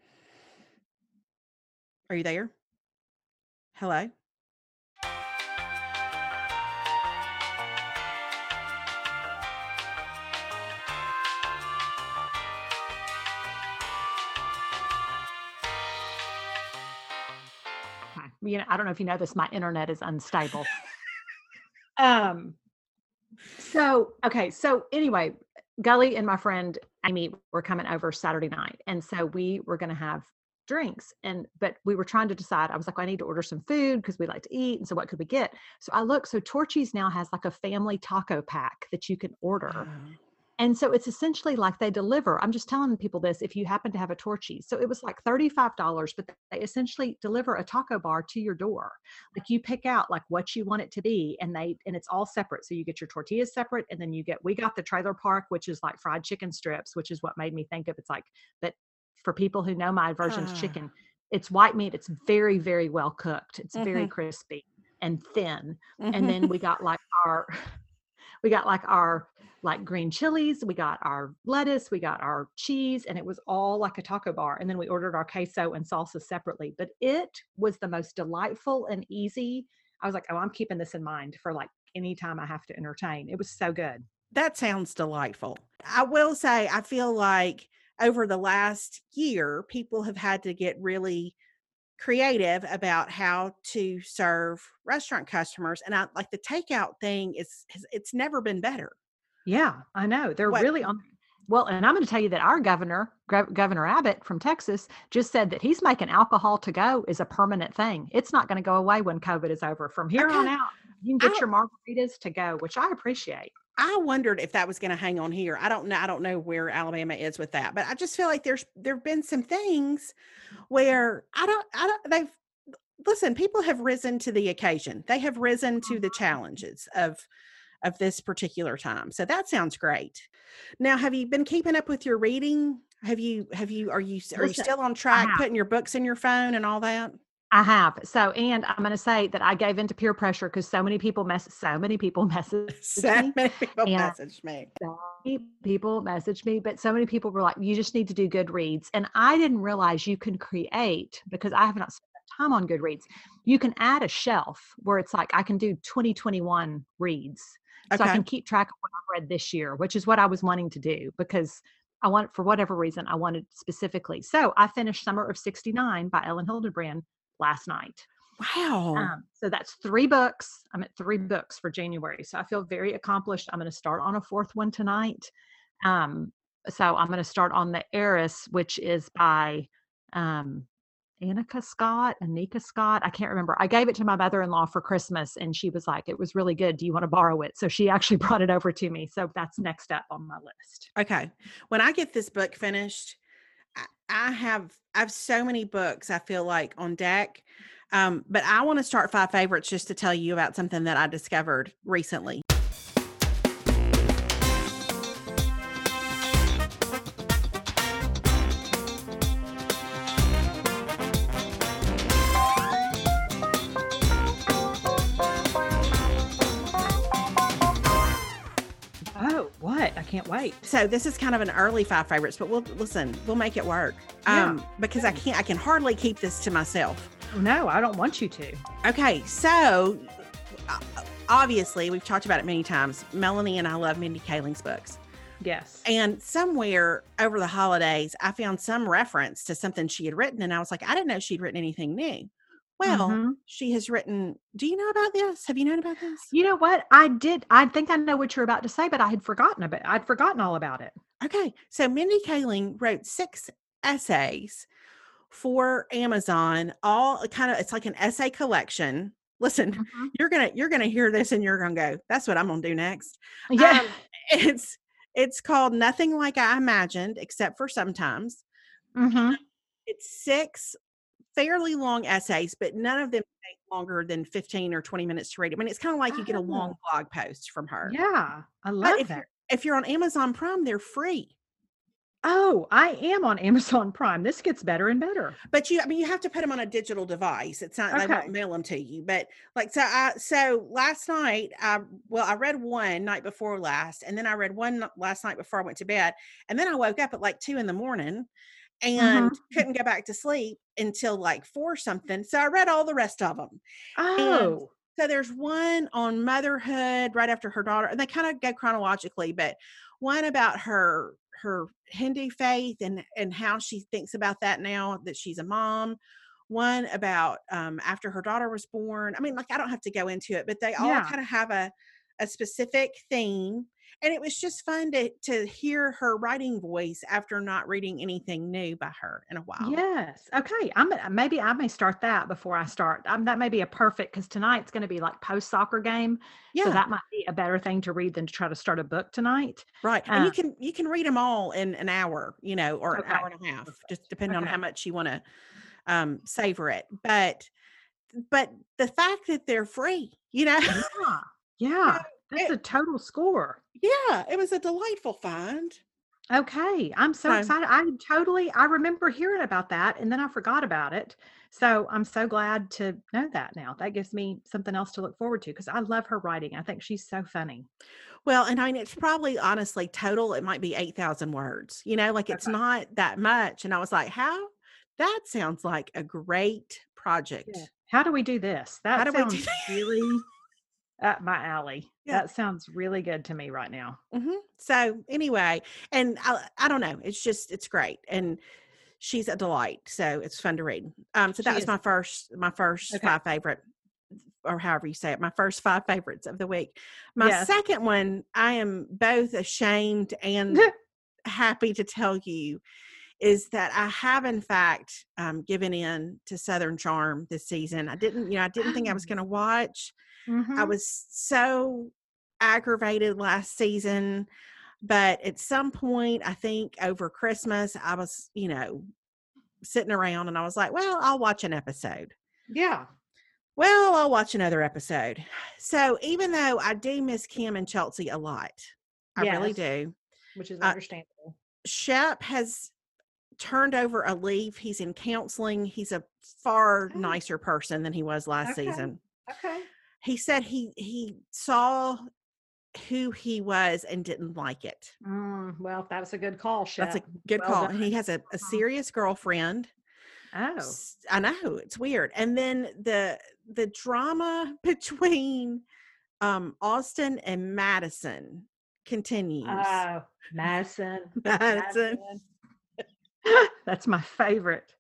Are you there? Hello. You know, I don't know if you know this, my internet is unstable. um, so, okay. So anyway, Gully and my friend Amy were coming over Saturday night. And so we were going to have drinks and, but we were trying to decide, I was like, well, I need to order some food because we like to eat. And so what could we get? So I looked, so Torchy's now has like a family taco pack that you can order. Oh. And so it's essentially like they deliver. I'm just telling people this if you happen to have a Torchy's. So it was like thirty-five dollars, but they essentially deliver a taco bar to your door. Like you pick out like what you want it to be, and they and it's all separate. So you get your tortillas separate, and then you get we got the trailer park, which is like fried chicken strips, which is what made me think of it's like. But for people who know my version's uh. chicken, it's white meat. It's very very well cooked. It's mm-hmm. very crispy and thin. Mm-hmm. And then we got like our we got like our like green chilies, we got our lettuce, we got our cheese, and it was all like a taco bar. And then we ordered our queso and salsa separately, but it was the most delightful and easy. I was like, oh, I'm keeping this in mind for like any time I have to entertain. It was so good. That sounds delightful. I will say, I feel like over the last year, people have had to get really creative about how to serve restaurant customers. And I like the takeout thing is, it's never been better. Yeah, I know. They're what? really on. Well, and I'm going to tell you that our governor, Governor Abbott from Texas, just said that he's making alcohol to go is a permanent thing. It's not going to go away when COVID is over. From here okay. on out, you can get your margaritas to go, which I appreciate. I wondered if that was going to hang on here. I don't know. I don't know where Alabama is with that, but I just feel like there's there've been some things where I don't. I don't. They've listen. People have risen to the occasion. They have risen to the challenges of. of this particular time. So that sounds great. Now, have you been keeping up with your reading? Have you, have you, are you, are you still on track putting your books in your phone and all that? I have. So, and I'm going to say that I gave into peer pressure because so many people mess, so many people messaged So me, many people and messaged me. so many people messaged me, but so many people were like, "You just need to do Goodreads," and I didn't realize you can create, because I have not spent time on Goodreads. You can add a shelf where it's like I can do twenty twenty-one reads, so I Okay. can keep track of what I read this year, which is what I was wanting to do because I want, for whatever reason, I wanted specifically. So I finished Summer of sixty-nine by Ellen Hildebrand last night. Wow. Um, so that's three books. I'm at three books for January. So I feel very accomplished. I'm going to start on a fourth one tonight. Um, so I'm going to start on The Heiress, which is by um, Annika Scott, Anika Scott. I can't remember. I gave it to my mother-in-law for Christmas and she was like, it was really good. Do you want to borrow it? So she actually brought it over to me. So that's next up on my list. Okay. When I get this book finished, I, I have I have so many books I feel like on deck. Um, but I want to start five favorites just to tell you about something that I discovered recently. Oh, what? I can't wait. So this is kind of an early five favorites, but we'll listen, we'll make it work. Yeah. Um, because I can't, I can hardly keep this to myself. No, I don't want you to. Okay. So uh, obviously we've talked about it many times. Melanie and I love Mindy Kaling's books. Yes. And somewhere over the holidays, I found some reference to something she had written. And I was like, I didn't know she'd written anything new. Well, Mhm. she has written, do you know about this? Have you known about this? You know what? I did. I think I know what you're about to say, but I had forgotten about. I'd forgotten all about it. Okay. So Mindy Kaling wrote six essays for Amazon, all kind of, it's like an essay collection. Listen, Mhm. you're going to, you're going to hear this and you're going to go, that's what I'm going to do next. Yeah. Um, it's, it's called Nothing Like I Imagined, Except for Sometimes. Mhm. It's six fairly long essays, but none of them take longer than fifteen or twenty minutes to read. I mean, it's kind of like you get a long Oh, blog post from her. yeah. I But love if that. you're, if you're on Amazon Prime, they're free. Oh, I am on Amazon Prime. This gets better and better. But you, I mean, you have to put them on a digital device. It's not, they Okay. won't mail them to you. But like, so I, so last night, I, well, I read one night before last, and then I read one last night before I went to bed. And then I woke up at like two in the morning and Mhm. couldn't go back to sleep until like four something. So I read all the rest of them. And Oh. so there's one on motherhood right after her daughter, and they kind of go chronologically, but one about her her Hindu faith and and how she thinks about that now that she's a mom. One about um, after her daughter was born. I mean, like I don't have to go into it, but they all Yeah. kind of have a a specific theme, and it was just fun to to hear her writing voice after not reading anything new by her in a while. Yes. Okay. I'm gonna- maybe I may start that before I start. Um, that may be a perfect because tonight's going to be like post soccer game, so Yeah. that might be a better thing to read than to try to start a book tonight. Right. And Um, you can you can read them all in an hour, you know, or an okay. hour and a half, just Perfect. depending on Okay. how much you want to um savor it. But but the fact that they're free, you know, Yeah. Yeah. That's it, a total score. yeah, it was a delightful find. Okay, I'm so So excited. I totally I remember hearing about that and then I forgot about it. So I'm so glad to know that now. That gives me something else to look forward to because I love her writing. I think she's so funny. well, and I mean it's probably honestly total, it might be eight thousand words, you know, like it's Okay. not that much. And I was like, how that sounds like a great Yeah. project. How do we do this? How That do we do sounds really up my alley. Yeah. That sounds really good to me right now. hmm So anyway, and I, I don't know, it's just it's great, and she's a delight. So it's fun to read. Um, so that She was is my first my first okay. five favorite, or however you say it, my first five favorites of the week. My Yes. second one, I am both ashamed and happy to tell you, is that I have in fact um, given in to Southern Charm this season. I didn't, you know, I didn't think I was Oh. going to watch. I Mhm. was so aggravated last season, but at some point, I think over Christmas, I was, you know, sitting around and I was like, well, I'll watch an episode. Yeah. Well, I'll watch another episode. So even though I do miss Kim and Chelsea a lot, I really Yes. do. Which is Uh, understandable. Shep has turned over a leaf. He's in counseling. He's a far Oh. nicer person than he was last Okay. season. Okay. He said he he saw who he was and didn't like it. Mm, well, that was a good call, That's a Shep. good Well call. done. And he has a, a serious girlfriend. Oh, S- I know, it's weird. And then the the drama between um Austin and Madison continues. oh, Madison. Madison. Madison. That's my favorite.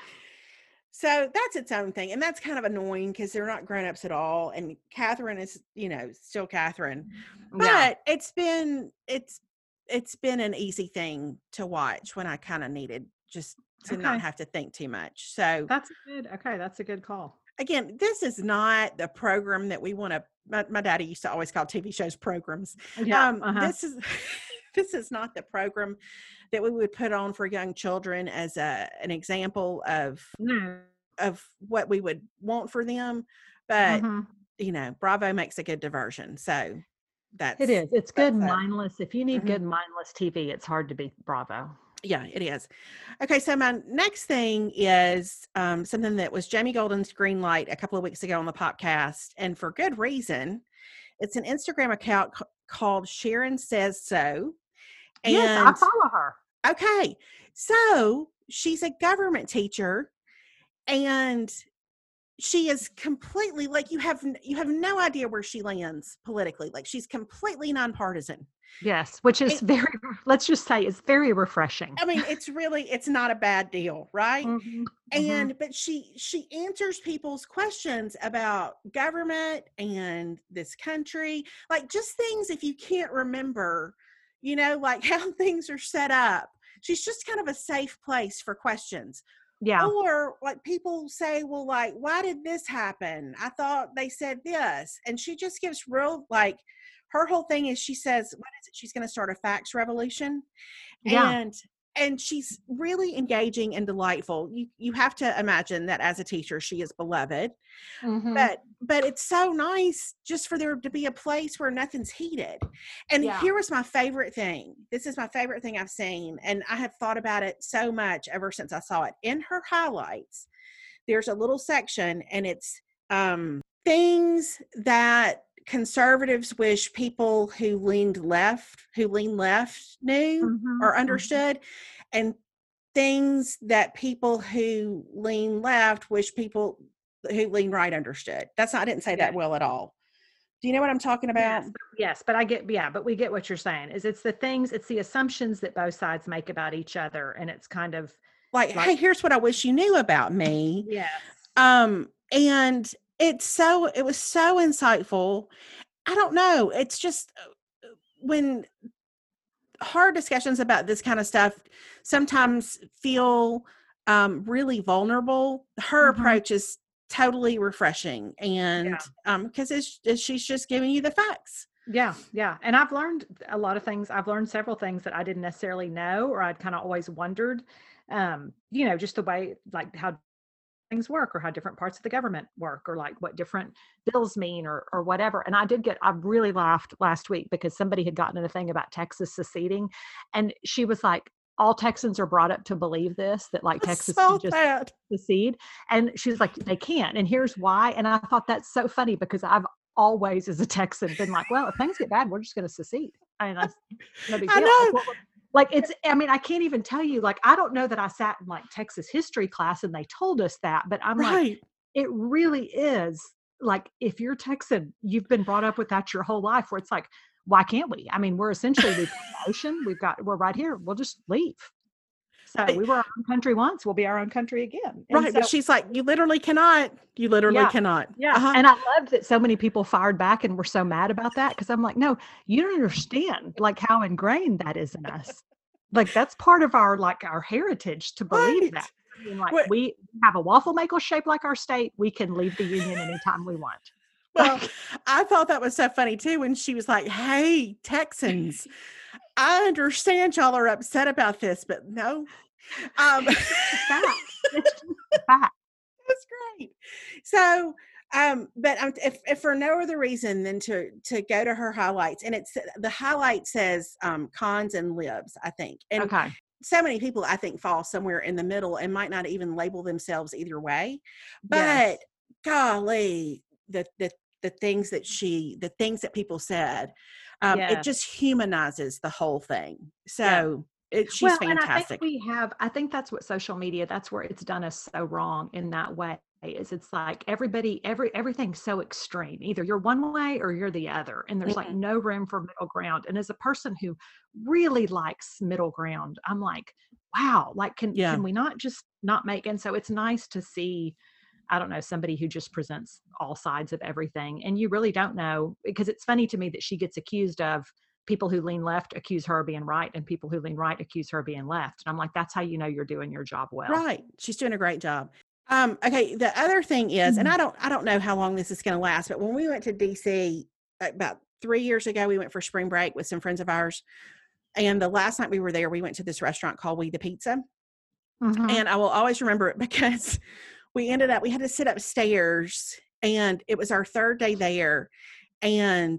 So that's its own thing. And that's kind of annoying because they're not grown-ups at all. And Catherine is, you know, still Catherine. But Yeah. it's been it's it's been an easy thing to watch when I kind of needed just to not Okay. have to think too much. So That's good. Okay, that's a good call. again, this is not the program that we want to. My, my daddy used to always call T V shows programs. Yeah. Um, uh-huh. This is this is not the program that we would put on for young children as a an example of No. of what we would want for them. But Mhm. you know, Bravo makes a good diversion. So that's It is. It's good that's that. mindless. If you need Mhm. good mindless T V, it's hard to beat Bravo. Yeah, it is. Okay, so my next thing is um, something that was Jamie Golden's green light a couple of weeks ago on the podcast, and for good reason. It's an Instagram account c- called Sharon Says So. Yes, I And follow her. okay, so she's a government teacher, and she is completely like you have n- you have no idea where she lands politically. Like she's completely nonpartisan. Yes, which is It- very, let's just say it's very refreshing. I mean, it's really it's not a bad deal, right? Mhm, mhm. And but she she answers people's questions about government and this country, like just things if you can't remember, you know, like how things are set up. She's just kind of a safe place for questions. Yeah. Or like people say, well, like, why did this happen? I thought they said this. And she just gives real, like, her whole thing is she says, what is it? She's going to start a facts revolution. Yeah. And and she's really engaging and delightful. You you have to imagine that as a teacher, she is beloved. Mhm. But but it's so nice just for there to be a place where nothing's heated. And Yeah. here was my favorite thing. This is my favorite thing I've seen. And I have thought about it so much ever since I saw it. In her highlights, there's a little section and it's um, things that conservatives wish people who leaned left, who lean left knew Mhm, or mhm. understood. And things that people who lean left wish people who lean right understood. That's not, I didn't say that Yeah. well at all. Do you know what I'm talking about? Yes, but- yes, but I get, yeah, but we get what you're saying. Is it's the things, it's the assumptions that both sides make about each other, and it's kind of Like, like- hey, here's what I wish you knew about me. yes, Um, and it's so, it was so insightful. I don't know. It's just uh, when hard discussions about this kind of stuff sometimes feel um, really vulnerable. Her Mhm. approach is totally refreshing. And Yeah. um, because it's, it's, she's just giving you the facts. yeah, yeah. And I've learned a lot of things. I've learned several things that I didn't necessarily know, or I'd kind of always wondered. Um, you know, just the way, like how things work, or how different parts of the government work, or like what different bills mean, or or whatever. And I did get, I really laughed last week because somebody had gotten in a thing about Texas seceding, and she was like, all Texans are brought up to believe this, that like I Texas saw can just that. secede. And she's like, they can't. And here's why. And I thought that's so funny because I've always, as a Texan, been like, well, if things get bad, we're just going to secede. I mean, that's no big I deal. know. Like, what we're- like it's, I mean, I can't even tell you, like, I don't know that I sat in like Texas history class and they told us that, but I'm like, Right. it really is like, if you're Texan, you've been brought up with that your whole life, where it's like, why can't we? I mean, we're essentially, we've got the ocean, we've got, we're right here. We'll just leave. So Right. we were our own country once, we'll be our own country again. And Right. so, But she's like, you literally cannot. You literally Yeah. cannot. yeah. Uh-huh. And I loved that so many people fired back and were so mad about that. Cause I'm like, no, you don't understand like how ingrained that is in us. Like that's part of our, like our heritage to believe Right. that. I mean, like What- we have a waffle maker shaped like our state. We can leave the union anytime we want. Well, I thought that was so funny too when she was like, hey, Texans, I understand y'all are upset about this, but no. Um, It's just fact. It's just a fact. That's great. So, um, but um, if, if for no other reason than to to go to her highlights, and it's the highlight says um, cons and libs, I think, and Okay. so many people, I think, fall somewhere in the middle and might not even label themselves either way. But Yes. golly, the the the things that she, the things that people said, um, it Yes. just humanizes the whole thing. Yeah. So it, she's Well, and I think fantastic. we have, I think that's what social media, that's where it's done us so wrong in that way, is it's like everybody, every, everything's so extreme. Either you're one way or you're the other. And there's like Mhm. no room for middle ground. And as a person who really likes middle ground, I'm like, wow, like, can, Yeah. can we not just not make, and so it's nice to see, I don't know, somebody who just presents all sides of everything. And you really don't know, because it's funny to me that she gets accused of, people who lean left accuse her of being right, and people who lean right accuse her of being left. And I'm like, that's how you know you're doing your job well. Right. She's doing a great job. Um, okay. The other thing is, and I don't, I don't know how long this is going to last, but when we went to D C about three years ago, we went for spring break with some friends of ours. And the last night we were there, we went to this restaurant called We the Pizza. Mhm. And I will always remember it because we ended up, we had to sit upstairs, and it was our third day there. And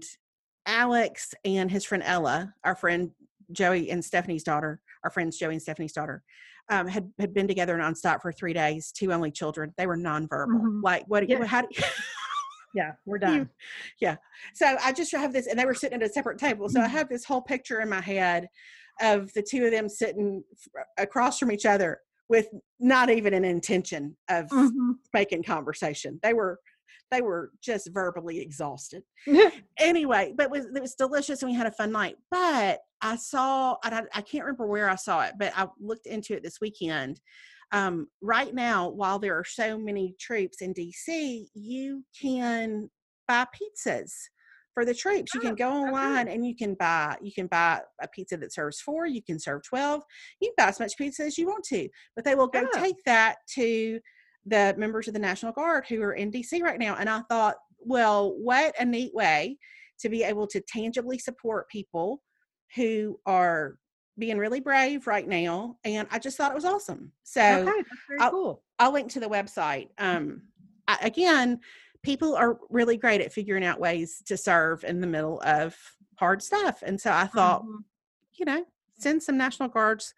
Alex and his friend Ella, our friend Joey and Stephanie's daughter, our friends Joey and Stephanie's daughter, um, had, had been together nonstop for three days, two only children. They were nonverbal. Mhm. Like, what, Yeah. how do you, Yeah, we're you, done. yeah. So I just have this, and they were sitting at a separate table. So I have this whole picture in my head of the two of them sitting f- across from each other with not even an intention of Mhm. making conversation. They were, they were just verbally exhausted. Anyway, but it was, it was delicious, and we had a fun night. But I saw, and I, I can't remember where I saw it, but I looked into it this weekend. Um, right now, while there are so many troops in D C, you can buy pizzas for the troops. You can Oh, go okay. online and you can buy, you can buy a pizza that serves four, you can serve twelve, you can buy as much pizza as you want to, but they will go Oh. take that to the members of the National Guard who are in D C right now. And I thought, well, what a neat way to be able to tangibly support people who are being really brave right now. And I just thought it was awesome. So Okay, that's very I'll, cool. I'll link to the website. Um, I, again, people are really great at figuring out ways to serve in the middle of hard stuff. And so I thought, Mhm. you know, send some National Guards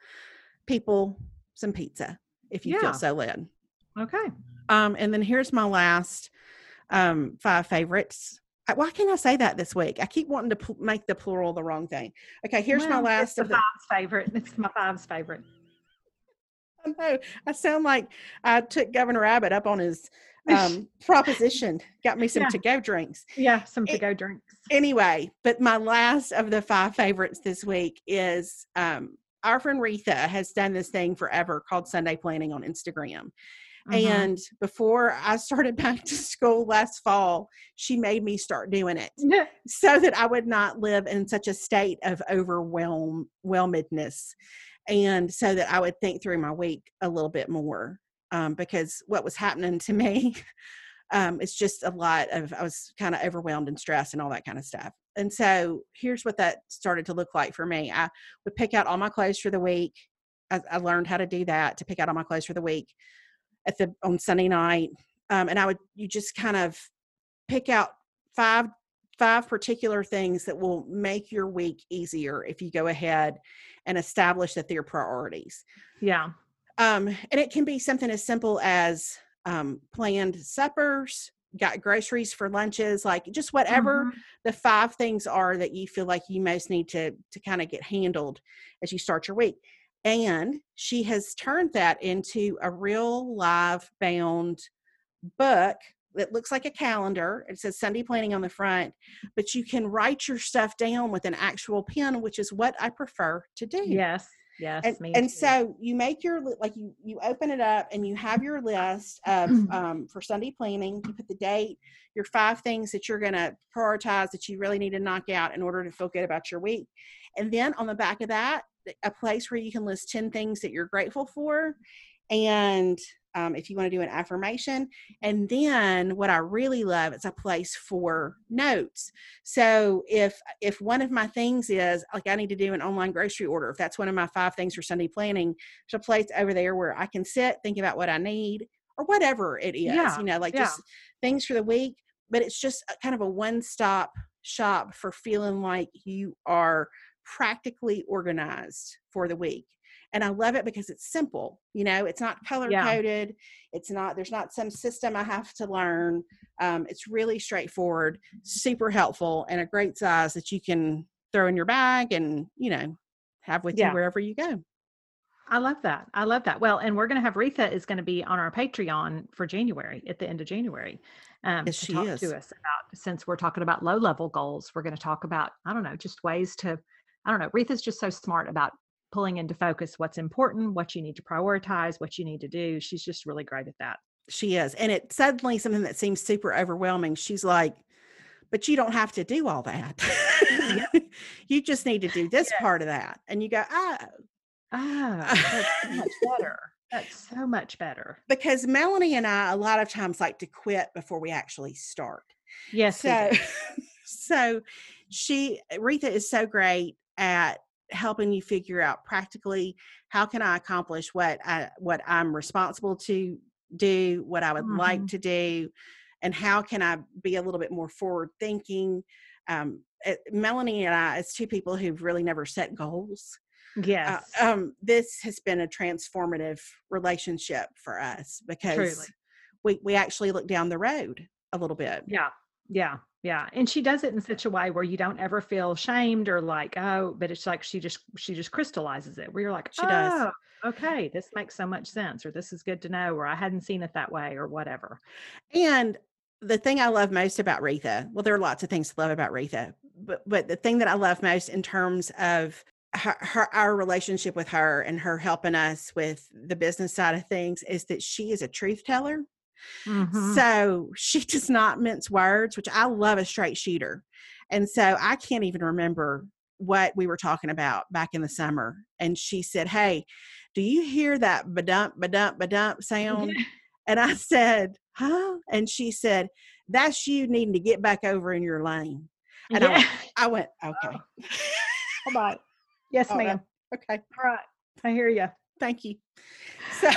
people some pizza if you feel Yeah. so led. Okay. Um, and then here's my last um, five favorites. I- Why can't I say that this week? I keep wanting to pl- make the plural the wrong thing. Okay, here's my Well, it's last the of the. five's favorite. It's my five's favorite. I know. I sound like I took Governor Abbott up on his um, proposition. Got me some Yeah. to-go drinks. Yeah, some It- to-go drinks. Anyway, but my last of the five favorites this week is um, our friend Retha has done this thing forever called Sunday Planning on Instagram. Mhm. And before I started back to school last fall, she made me start doing it so that I would not live in such a state of overwhelm, whelmedness. And so that I would think through my week a little bit more. Um, because what was happening to me, um, it's just a lot of, I was kind of overwhelmed and stressed and all that kind of stuff. And so here's what that started to look like for me. I would pick out all my clothes for the week. I, I learned how to do that, to pick out all my clothes for the week at the, on Sunday night. Um, and I would, you just kind of pick out five, five particular things that will make your week easier if you go ahead and establish that they're priorities. Yeah. Um, and it can be something as simple as um, planned suppers, got groceries for lunches, like just whatever Mhm. the five things are that you feel like you most need to to kind of get handled as you start your week. And she has turned that into a real live bound book that looks like a calendar. It says Sunday Planning on the front, but you can write your stuff down with an actual pen, which is what I prefer to do. Yes. Yes. And, me and too. so you make your, li- like you, you open it up and you have your list of, um, for Sunday planning, you put the date, your five things that you're going to prioritize that you really need to knock out in order to feel good about your week. And then on the back of that, a place where you can list ten things that you're grateful for. And um, if you want to do an affirmation. And then what I really love is a place for notes. So if if one of my things is like I need to do an online grocery order, if that's one of my five things for Sunday planning, there's a place over there where I can sit, think about what I need or whatever it is, Yeah, you know, like yeah. just things for the week. But it's just a, kind of a one-stop shop for feeling like you are practically organized for the week. And I love it because it's simple. You know, it's not color Yeah. coded. It's not, there's not some system I have to learn. Um, it's really straightforward, super helpful, and a great size that you can throw in your bag and, you know, have with you Yeah. wherever you go. I love that. I love that. Well, and we're going to have Retha is going to be on our Patreon for January, at the end of January, um, Yes, to she talk is. to us about, since we're talking about low level goals, we're going to talk about, I don't know, just ways to, I don't know. Retha's just so smart about pulling into focus what's important, what you need to prioritize, what you need to do. She's just really great at that. She is. And it's suddenly something that seems super overwhelming. She's like, but you don't have to do all that. Yeah. You just need to do this Yeah. part of that. And you go, oh. Oh, that's so much better. That's so much better. Because Melanie and I, a lot of times, like to quit before we actually start. Yes, So, we do. so she, Retha is so great at helping you figure out practically, how can I accomplish what I, what I'm responsible to do, what I would Mhm. like to do, and how can I be a little bit more forward thinking. Um, it, Melanie and I, as two people who've really never set goals, Yes, uh, um, this has been a transformative relationship for us because truly. we, we actually look down the road a little bit. Yeah. Yeah. Yeah. And she does it in such a way where you don't ever feel shamed or like, oh, but it's like she just she just crystallizes it where you're like, She does. oh, okay, this makes so much sense, or this is good to know, or I hadn't seen it that way, or whatever. And the thing I love most about Retha, well, there are lots of things to love about Retha, but but the thing that I love most in terms of her, her our relationship with her and her helping us with the business side of things is that she is a truth teller. Mhm. So she does not mince words, which I love a straight shooter. And so I can't even remember what we were talking about back in the summer. And she said, hey, do you hear that badump, badump, badump sound? Yeah. And I said, huh? And she said, that's you needing to get back over in your lane. And I Yeah. went, I went, okay. Hold on. Yes, Oh, no. ma'am. Okay. All right. I hear you. Thank you. So,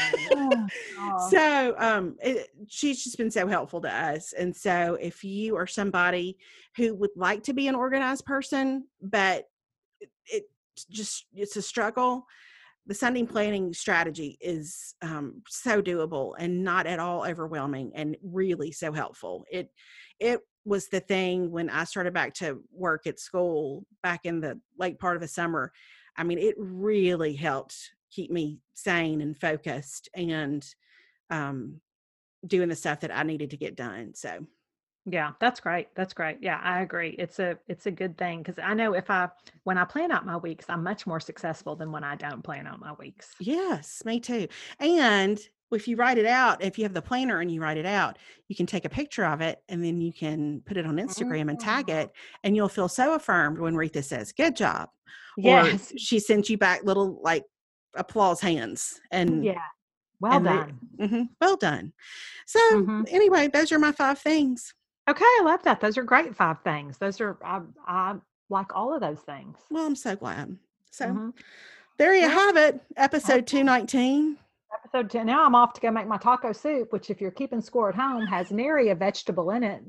Oh. so um, it, she's just been so helpful to us. And so if you are somebody who would like to be an organized person, but it, it just, it's a struggle, the Sunday planning strategy is um, so doable and not at all overwhelming and really so helpful. It, it was the thing when I started back to work at school back in the late part of the summer. I mean, it really helped keep me sane and focused and um, doing the stuff that I needed to get done. So, Yeah, that's great. That's great. Yeah, I agree. It's a it's a good thing because I know if I when I plan out my weeks, I'm much more successful than when I don't plan out my weeks. yes, me too. And if you write it out, if you have the planner and you write it out, you can take a picture of it and then you can put it on Instagram and tag Mm. it. And you'll feel so affirmed when Retha says, good job. Or Yes. she sends you back little like applause hands. And, Yeah. Well and done. mhm, well done. So Mhm. anyway, those are my five things. Okay, I love that. Those are great five things. Those are I I like all of those things. Well, I'm so glad. So Mhm. there you Well, have it. Episode okay. two nineteen. Episode ten. Now I'm off to go make my taco soup, which if you're keeping score at home has nary a vegetable in it.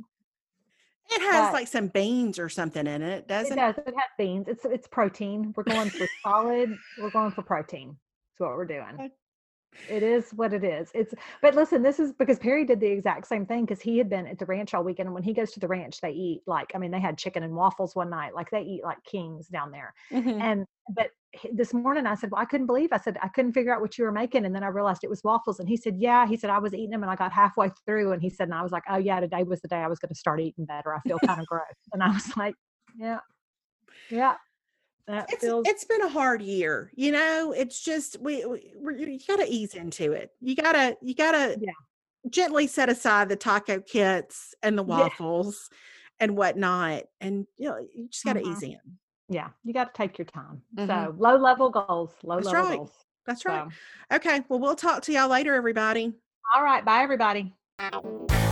It has But like some beans or something in it, it doesn't it? does. It has beans. It's it's protein. We're going for solid. We're going for protein. That's what we're doing. Okay. It is what it is. It's but listen, this is because Perry did the exact same thing because he had been at the ranch all weekend. And when he goes to the ranch, they eat like I mean, they had chicken and waffles one night. Like they eat like kings down there. Mhm. And but he- this morning I said, well, I couldn't believe. I said I couldn't figure out what you were making, and then I realized it was waffles. And he said, yeah. He said I was eating them, and I got halfway through, and he said, and I was like, oh yeah, today was the day I was going to start eating better. I feel kind of gross, and I was like, yeah, yeah. That It's feels it's been a hard year, you know. It's just we, we we're, you got to ease into it. You gotta you gotta yeah, gently set aside the taco kits and the yeah. waffles and whatnot, and you know you just got to Mhm. ease in. Yeah, you got to take your time. Mhm. So low level goals, low That's level right. goals. That's right. So, Okay. Well, we'll talk to y'all later, everybody. all right. Bye, everybody.